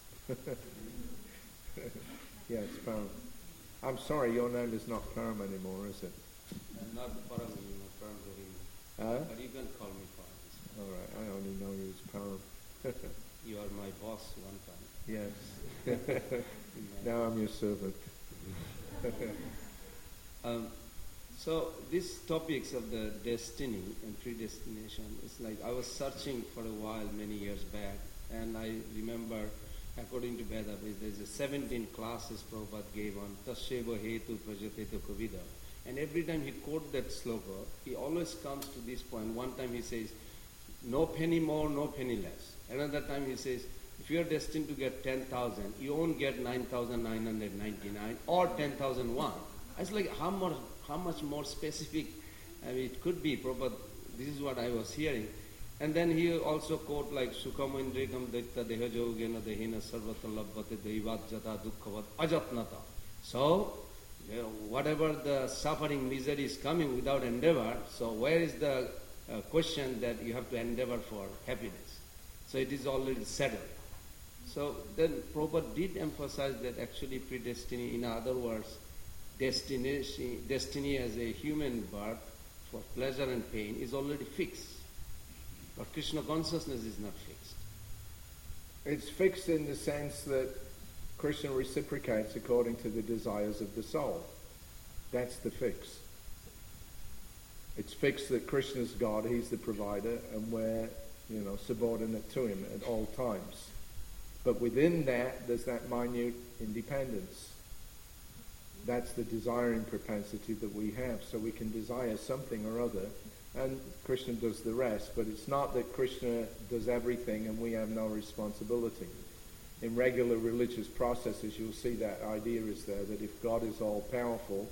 Yes, Param. I'm sorry, your name is not Param anymore, is it? Not Param anymore, Param Govindra. But you can call me Param. All right, I only know you as Param. You are my boss one time. Yes. Now I'm your servant. So these topics of the destiny and predestination, it's like I was searching for a while many years back, and I remember, according to Veda, there's a 17 classes Prabhupada gave on Tasyeva Hetu Prajatetu Kavida. And every time he quotes that sloka, he always comes to this point. One time he says, no penny more, no penny less. Another time he says, if you are destined to get 10,000, you won't get 9,999 or 10,001. It's like, how much more specific it could be. Prabhupada, this is what I was hearing. And then he also quote like Sukham Indrikam Daita Deha Jogena Dehina Sarvata Labhate Devat Jata Dukkhavat Ajatnata. So, whatever the suffering, misery is coming without endeavor, so where is the question that you have to endeavor for happiness? So it is already settled. So then Prabhupada did emphasize that actually predestiny, in other words, destiny as a human birth for pleasure and pain is already fixed. But Krishna consciousness is not fixed. It's fixed in the sense that Krishna reciprocates according to the desires of the soul. That's the fix. It's fixed that Krishna's God, he's the provider, and we're, subordinate to him at all times. But within that, there's that minute independence. That's the desiring propensity that we have. So we can desire something or other, and Krishna does the rest. But it's not that Krishna does everything and we have no responsibility. In regular religious processes, you'll see that idea is there, that if God is all-powerful,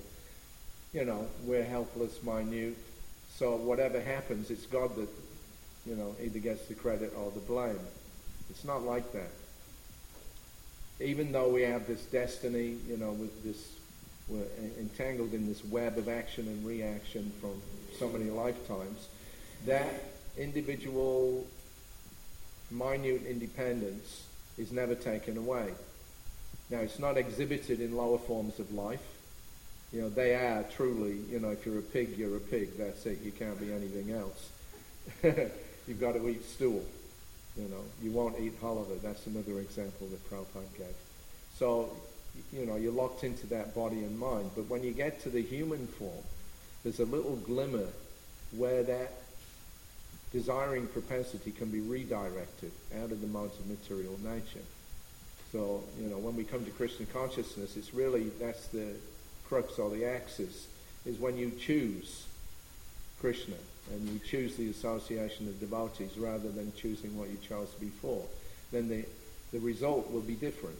we're helpless, minute. So whatever happens, it's God that, either gets the credit or the blame. It's not like that. Even though we have this destiny, with this, we're entangled in this web of action and reaction from so many lifetimes, that individual minute independence is never taken away. Now, it's not exhibited in lower forms of life. They are truly, if you're a pig, you're a pig. That's it. You can't be anything else. You've got to eat stool. You won't eat halava. That's another example that Prabhupada gave. So, you're locked into that body and mind. But when you get to the human form, there's a little glimmer where that desiring propensity can be redirected out of the modes of material nature. So, when we come to Krishna consciousness, it's really, that's the crux or the axis, is when you choose Krishna and you choose the association of devotees rather than choosing what you chose before, then the result will be different.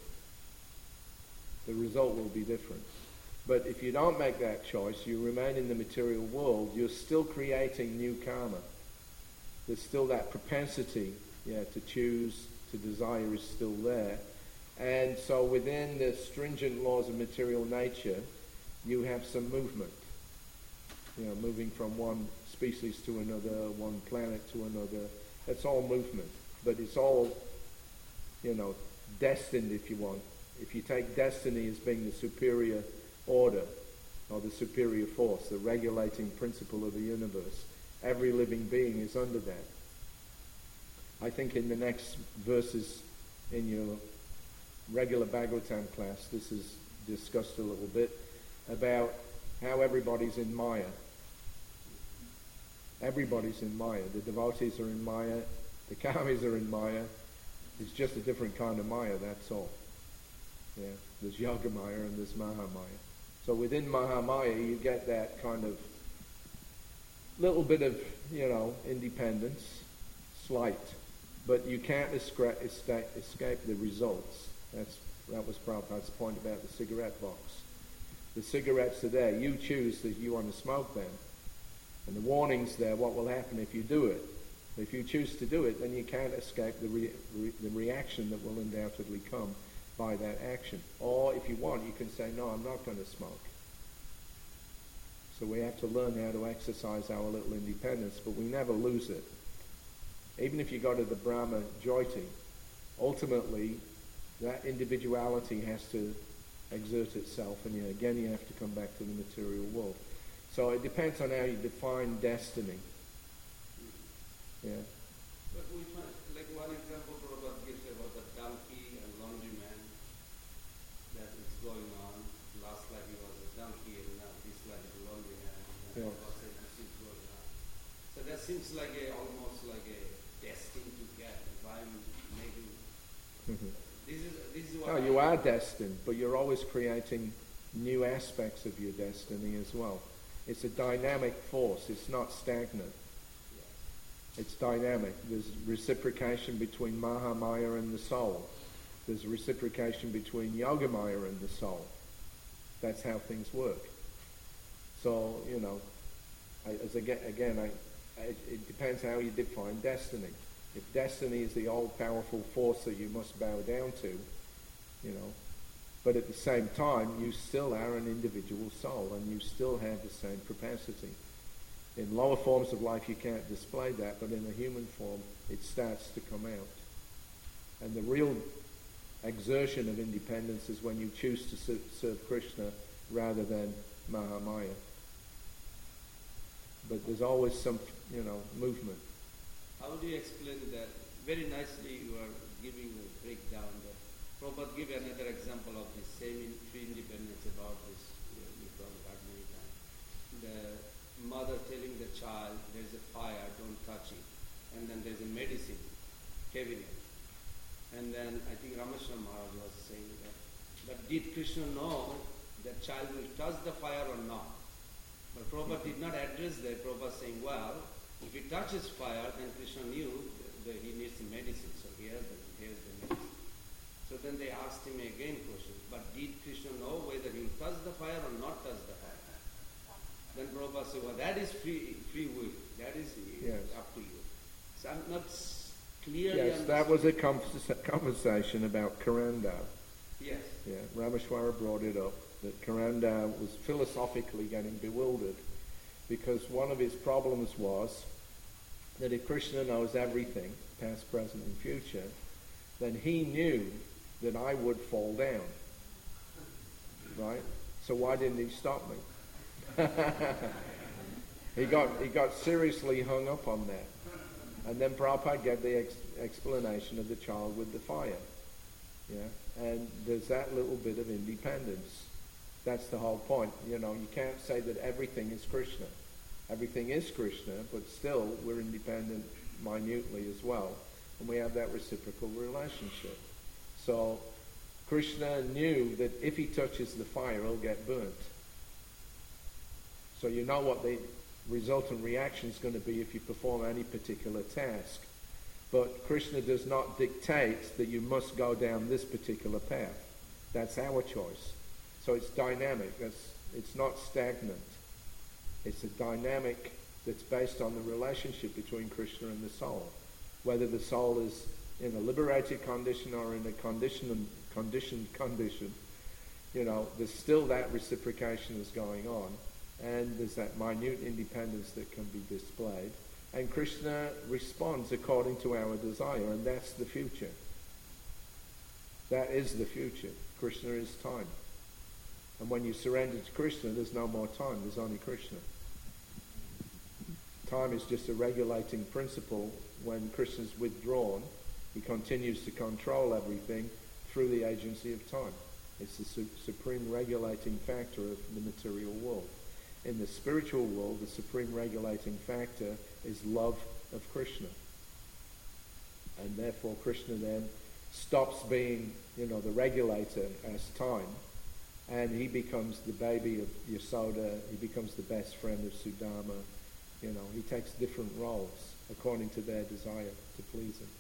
The result will be different. But if you don't make that choice, you remain in the material world, you're still creating new karma. There's still that propensity, to choose, to desire is still there. And so within the stringent laws of material nature, you have some movement. Moving from one species to another, one planet to another. It's all movement. But it's all, destined, if you want. If you take destiny as being the superior order, or the superior force, the regulating principle of the universe, every living being is under that. I think in the next verses in your regular Bhagavatam class, this is discussed a little bit. about how everybody's in Maya. Everybody's in Maya. The devotees are in Maya. The kamis are in Maya. It's just a different kind of Maya, that's all. Yeah, there's Yoga Maya and there's Mahamaya. So within Mahamaya, you get that kind of little bit of, independence, slight, but you can't escape the results. That was Prabhupada's point about the cigarette box. The cigarettes are there. You choose that you want to smoke them. And the warning's there, what will happen if you do it. If you choose to do it, then you can't escape the reaction that will undoubtedly come by that action. Or if you want, you can say, no, I'm not going to smoke. So we have to learn how to exercise our little independence, but we never lose it. Even if you go to the Brahma Jyoti, ultimately that individuality has to exert itself, and again you have to come back to the material world. So it depends on how you define destiny. Yeah. But we find, like one example Prabhupada gives about the donkey and laundryman that is going on. Last life he was a donkey and now this life is a laundryman. And Prabhupada said this is going on. So that seems like almost like a destined to get. If I'm making this is what you are destined, but you're always creating new aspects of your destiny as well. It's a dynamic force. It's not stagnant. It's dynamic. There's reciprocation between Mahamaya and the soul. There's reciprocation between Yogamaya and the soul. That's how things work. So, it depends how you define destiny. If destiny is the all-powerful force that you must bow down to, but at the same time, you still are an individual soul and you still have the same capacity. In lower forms of life, you can't display that, but in a human form, it starts to come out. And the real exertion of independence is when you choose to serve Krishna rather than Mahamaya. But there's always some, movement. How do you explain that? Very nicely you are giving a breakdown there. Prabhupada give another example of the same free independence about this. You probably heard many times. The mother telling the child, there's a fire, don't touch it. And then there's a medicine cabinet. And then I think Rameshwar Maharaj was saying that. But did Krishna know that child will touch the fire or not? But Prabhupada did not address that. Prabhupada saying, well, if he touches fire, then Krishna knew that he needs the medicine. So here's the medicine. So then they asked him again question, but did Krishna know whether he will touch the fire or not touch the fire? Then Prabhupada said, well, that is free will. That is up to you. So I'm not clearly Yes, that was a conversation about Karanda. Yes. Yeah, Rameshwara brought it up, that Karanda was philosophically getting bewildered because one of his problems was that if Krishna knows everything, past, present, and future, then he knew that I would fall down. Right? So why didn't he stop me? He got seriously hung up on that. And then Prabhupada gave the explanation of the child with the fire. Yeah? And there's that little bit of independence. That's the whole point. You can't say that everything is Krishna. Everything is Krishna, but still we're independent minutely as well. And we have that reciprocal relationship. So Krishna knew that if he touches the fire, he'll get burnt. So you know what the resultant reaction is going to be if you perform any particular task. But Krishna does not dictate that you must go down this particular path. That's our choice. So it's dynamic. It's not stagnant. It's a dynamic that's based on the relationship between Krishna and the soul. Whether the soul is in a liberated condition or in a conditioned condition, there's still that reciprocation is going on. And there's that minute independence that can be displayed. And Krishna responds according to our desire, and that's the future. That is the future. Krishna is time. And when you surrender to Krishna, there's no more time, there's only Krishna. Time is just a regulating principle. When Krishna's withdrawn, he continues to control everything through the agency of time. It's the supreme regulating factor of the material world. In the spiritual world, the supreme regulating factor is love of Krishna. And therefore Krishna then stops being, the regulator as time, and he becomes the baby of Yasoda, he becomes the best friend of Sudama. He takes different roles according to their desire to please him.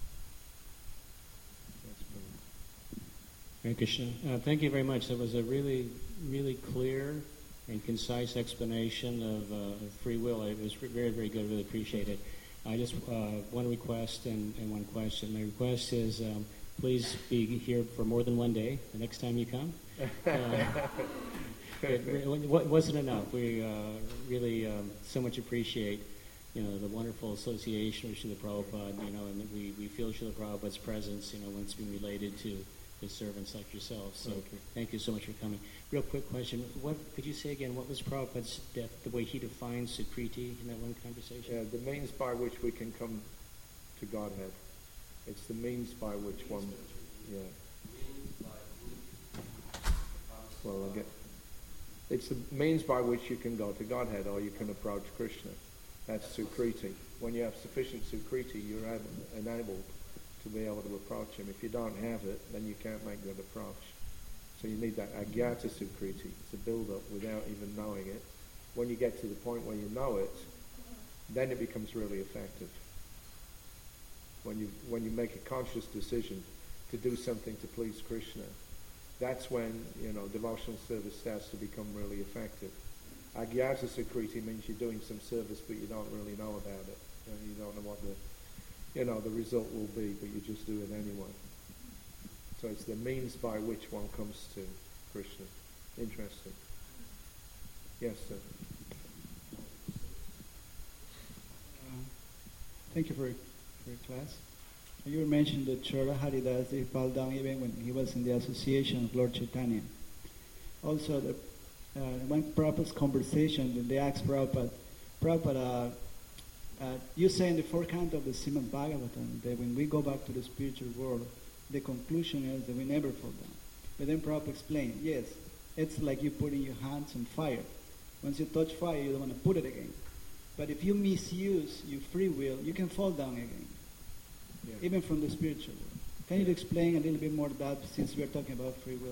Hare Krishna. Thank you very much. That was a really, really clear and concise explanation of free will. It was very, very good. Really appreciate it. I just one request and one question. My request is please be here for more than one day the next time you come. It wasn't enough. We really so much appreciate the wonderful association with Srila Prabhupada, and we feel Srila Prabhupada's presence, when it's been related to his servants like yourself. So thank you so much for coming. Real quick question. Could you say again, what was Prabhupada's death, the way he defined Sukriti in that one conversation? Yeah, the means by which we can come to Godhead. It's the means by which one... Yeah. Well, it's the means by which you can go to Godhead, or you can approach Krishna. That's Sukriti. When you have sufficient Sukriti, you're enabled to be able to approach him. If you don't have it, then you can't make that approach. So you need that Agyata Sukriti to build up without even knowing it. When you get to the point where you know it, then it becomes really effective. When you make a conscious decision to do something to please Krishna, that's when devotional service starts to become really effective. Agyata Sukriti means you're doing some service, but you don't really know about it. You don't know what the result will be, but you just do it anyway. So it's the means by which one comes to Krishna. Interesting. Yes, sir. Thank you for your class. You mentioned that Chora Haridas, he fell down even when he was in the association of Lord Chaitanya. Also, one Prabhupada's conversation, they asked Prabhupada, you say in the fourth canto of the Srimad Bhagavatam that when we go back to the spiritual world, the conclusion is that we never fall down. But then Prabhupada explained, yes, it's like you putting your hands on fire. Once you touch fire, you don't want to put it again. But if you misuse your free will, you can fall down again, even from the spiritual world. Can you explain a little bit more that, since we are talking about free will?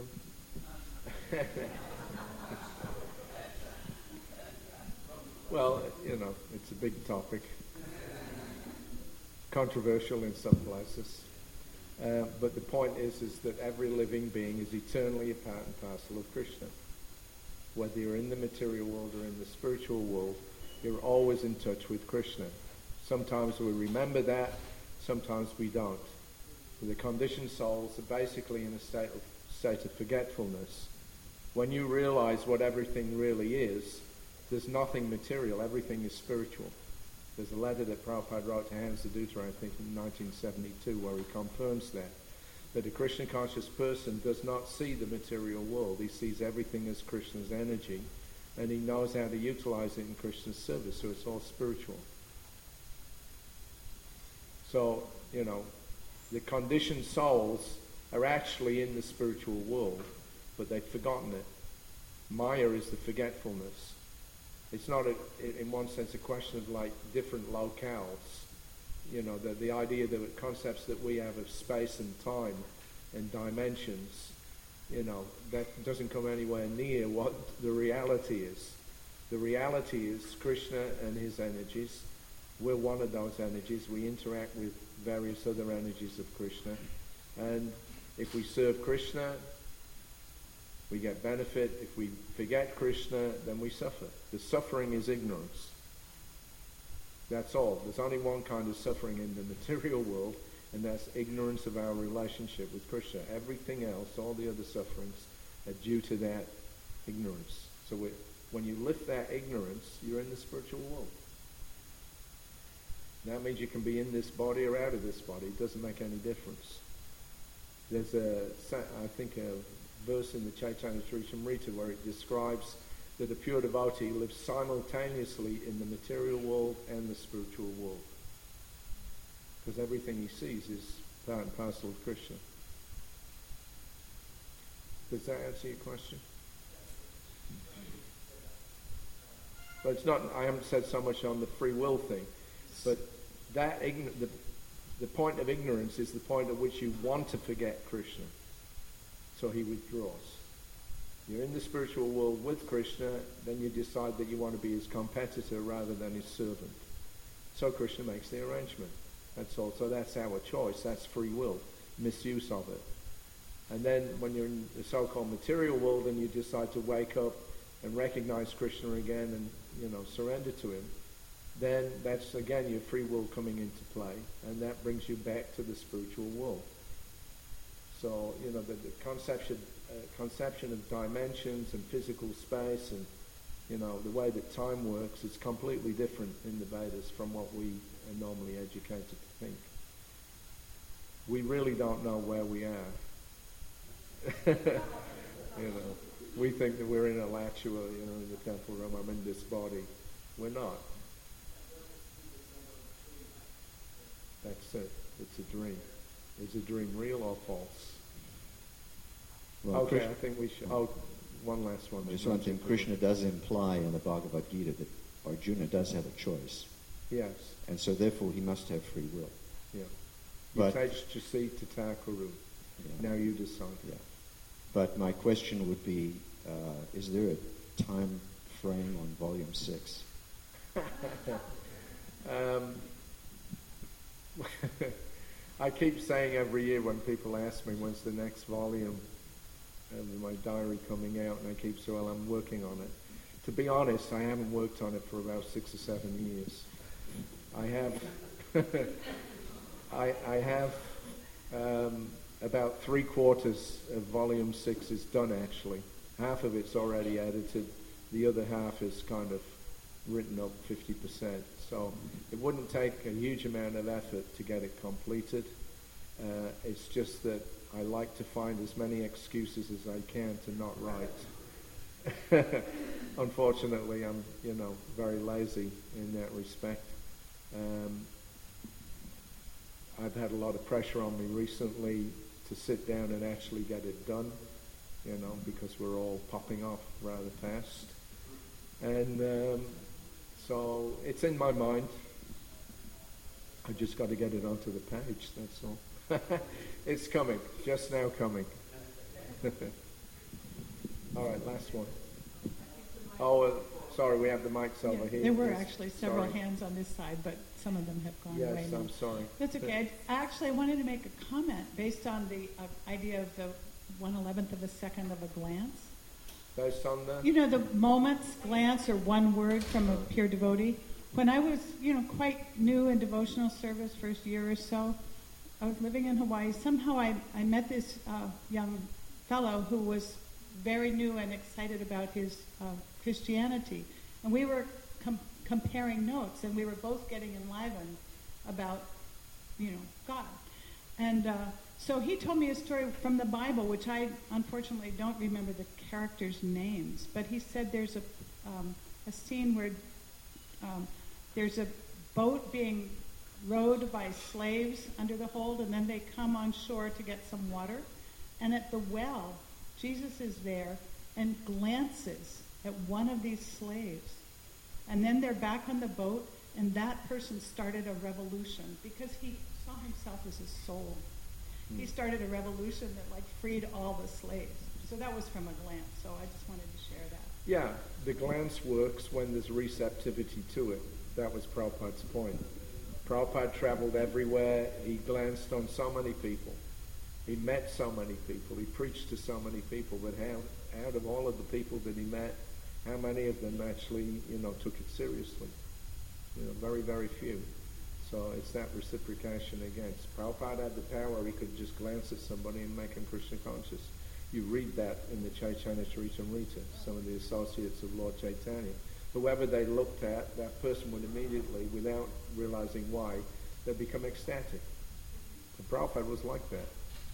Well, it's a big topic. Controversial in some places. But the point is that every living being is eternally a part and parcel of Krishna. Whether you're in the material world or in the spiritual world, you're always in touch with Krishna. Sometimes we remember that, sometimes we don't. The conditioned souls are basically in a state of forgetfulness. When you realize what everything really is, there's nothing material, everything is spiritual. There's a letter that Prabhupada wrote to Hans Dutra, I think in 1972, where he confirms that a Krishna conscious person does not see the material world. He sees everything as Krishna's energy, and he knows how to utilize it in Krishna's service, so it's all spiritual. So, the conditioned souls are actually in the spiritual world, but they've forgotten it. Maya is the forgetfulness. It's not, in one sense, a question of like different locales. The idea, the concepts that we have of space and time and dimensions, that doesn't come anywhere near what the reality is. The reality is Krishna and his energies. We're one of those energies. We interact with various other energies of Krishna. And if we serve Krishna, we get benefit. If we forget Krishna, then we suffer. The suffering is ignorance. That's all. There's only one kind of suffering in the material world, and that's ignorance of our relationship with Krishna. Everything else, all the other sufferings, are due to that ignorance. So when you lift that ignorance, you're in the spiritual world. That means you can be in this body or out of this body. It doesn't make any difference. There's a verse in the Chaitanya Charitamrita where it describes that a pure devotee lives simultaneously in the material world and the spiritual world. Because everything he sees is part and parcel of Krishna. Does that answer your question? But it's not, I haven't said so much on the free will thing, but that the point of ignorance is the point at which you want to forget Krishna. So he withdraws. You're in the spiritual world with Krishna, then you decide that you want to be his competitor rather than his servant. So Krishna makes the arrangement. That's all. So that's our choice. That's free will, misuse of it. And then when you're in the so-called material world and you decide to wake up and recognize Krishna again and, surrender to him, then that's again your free will coming into play, and that brings you back to the spiritual world. So, the conception of dimensions and physical space and, the way that time works is completely different in the Vedas from what we are normally educated to think. We really don't know where we are. We think that we're in a Alachua, in the temple room. I'm in this body. We're not. That's it. It's a dream. Is a dream real or false? Well, okay, Krishna, I think we should. One last one. Just one thing. Krishna does imply in the Bhagavad Gita that Arjuna does have a choice. Yes. And so therefore he must have free will. Yeah. But Yatejjasi Tatakuru. Yeah. Now you decide. Yeah. But my question would be, is there a time frame on volume 6? I keep saying every year when people ask me when's the next volume of my diary coming out, and I keep saying, well, I'm working on it. To be honest, I haven't worked on it for about 6 or 7 years. I have about 3/4 of volume 6 is done actually. Half of it's already edited. The other half is kind of written up 50%. So it wouldn't take a huge amount of effort to get it completed. It's just that I like to find as many excuses as I can to not write. Unfortunately, I'm, very lazy in that respect. I've had a lot of pressure on me recently to sit down and actually get it done, because we're all popping off rather fast. And so it's in my mind. I just got to get it onto the page, that's all. It's coming, just now coming. All right, last one. Oh, sorry, we have the mics over here. There were Yes, actually several sorry. hands on this side, but some of them have gone away Yes, now. I'm sorry. That's okay. I wanted to make a comment based on the idea of the 1/11 of a second of a glance. Based on that? The moment's glance or one word from a pure devotee. When I was, quite new in devotional service, first year or so, I was living in Hawaii. Somehow I met this young fellow who was very new and excited about his Christianity. And we were comparing notes, and we were both getting enlivened about, God. And so he told me a story from the Bible, which I unfortunately don't remember the characters' names. But he said there's a scene where there's a boat being rowed by slaves under the hold, and then they come on shore to get some water. And at the well, Jesus is there and glances at one of these slaves. And then they're back on the boat, and that person started a revolution because he saw himself as a soul. He started a revolution that freed all the slaves. So that was from a glance. So I just wanted to share that. Yeah, the glance works when there's receptivity to it. That was Prabhupada's point. Prabhupada traveled everywhere. He glanced on so many people. He met so many people. He preached to so many people. But out of all of the people that he met, how many of them actually, took it seriously? Very, very few. So it's that reciprocation again. Prabhupada had the power. He could just glance at somebody and make him Krishna conscious. You read that in the Chaitanya Charitamrita, some of the associates of Lord Chaitanya. Whoever they looked at, that person would immediately, without realizing why, they'd become ecstatic. And Prabhupada was like that.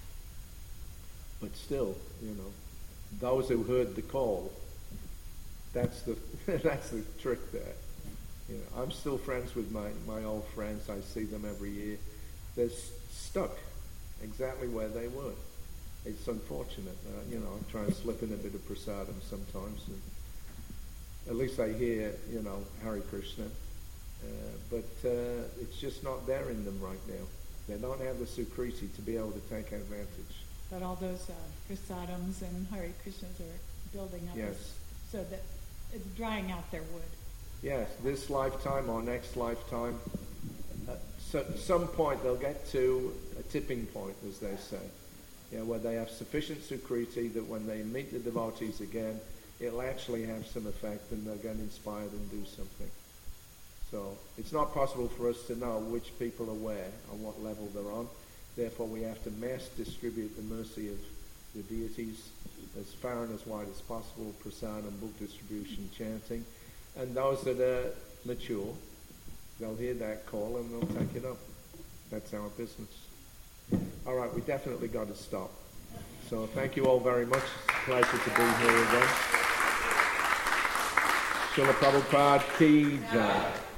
But still, those who heard the call, that's the that's the trick there. I'm still friends with my old friends. I see them every year. They're stuck exactly where they were. it's unfortunate. I try and slip in a bit of prasadam sometimes. And at least I hear, Hare Krishna. But it's just not there in them right now. They don't have the sukriti to be able to take advantage. But all those prasadams and Hare Krishnas are building up, Yes. so that it's drying out their wood. Yes, this lifetime or next lifetime, at some point they'll get to a tipping point, as they say, where they have sufficient sukriti that when they meet the devotees again, it'll actually have some effect and they'll get inspired and do something. So it's not possible for us to know which people are where, on what level they're on. Therefore, we have to mass distribute the mercy of the deities as far and as wide as possible, prasadam, book distribution, chanting. And those that are mature, they'll hear that call and they'll take it up. That's our business. All right, we definitely got to stop. So thank you all very much. It's a pleasure to be here again. Srila Prabhupada ki jai.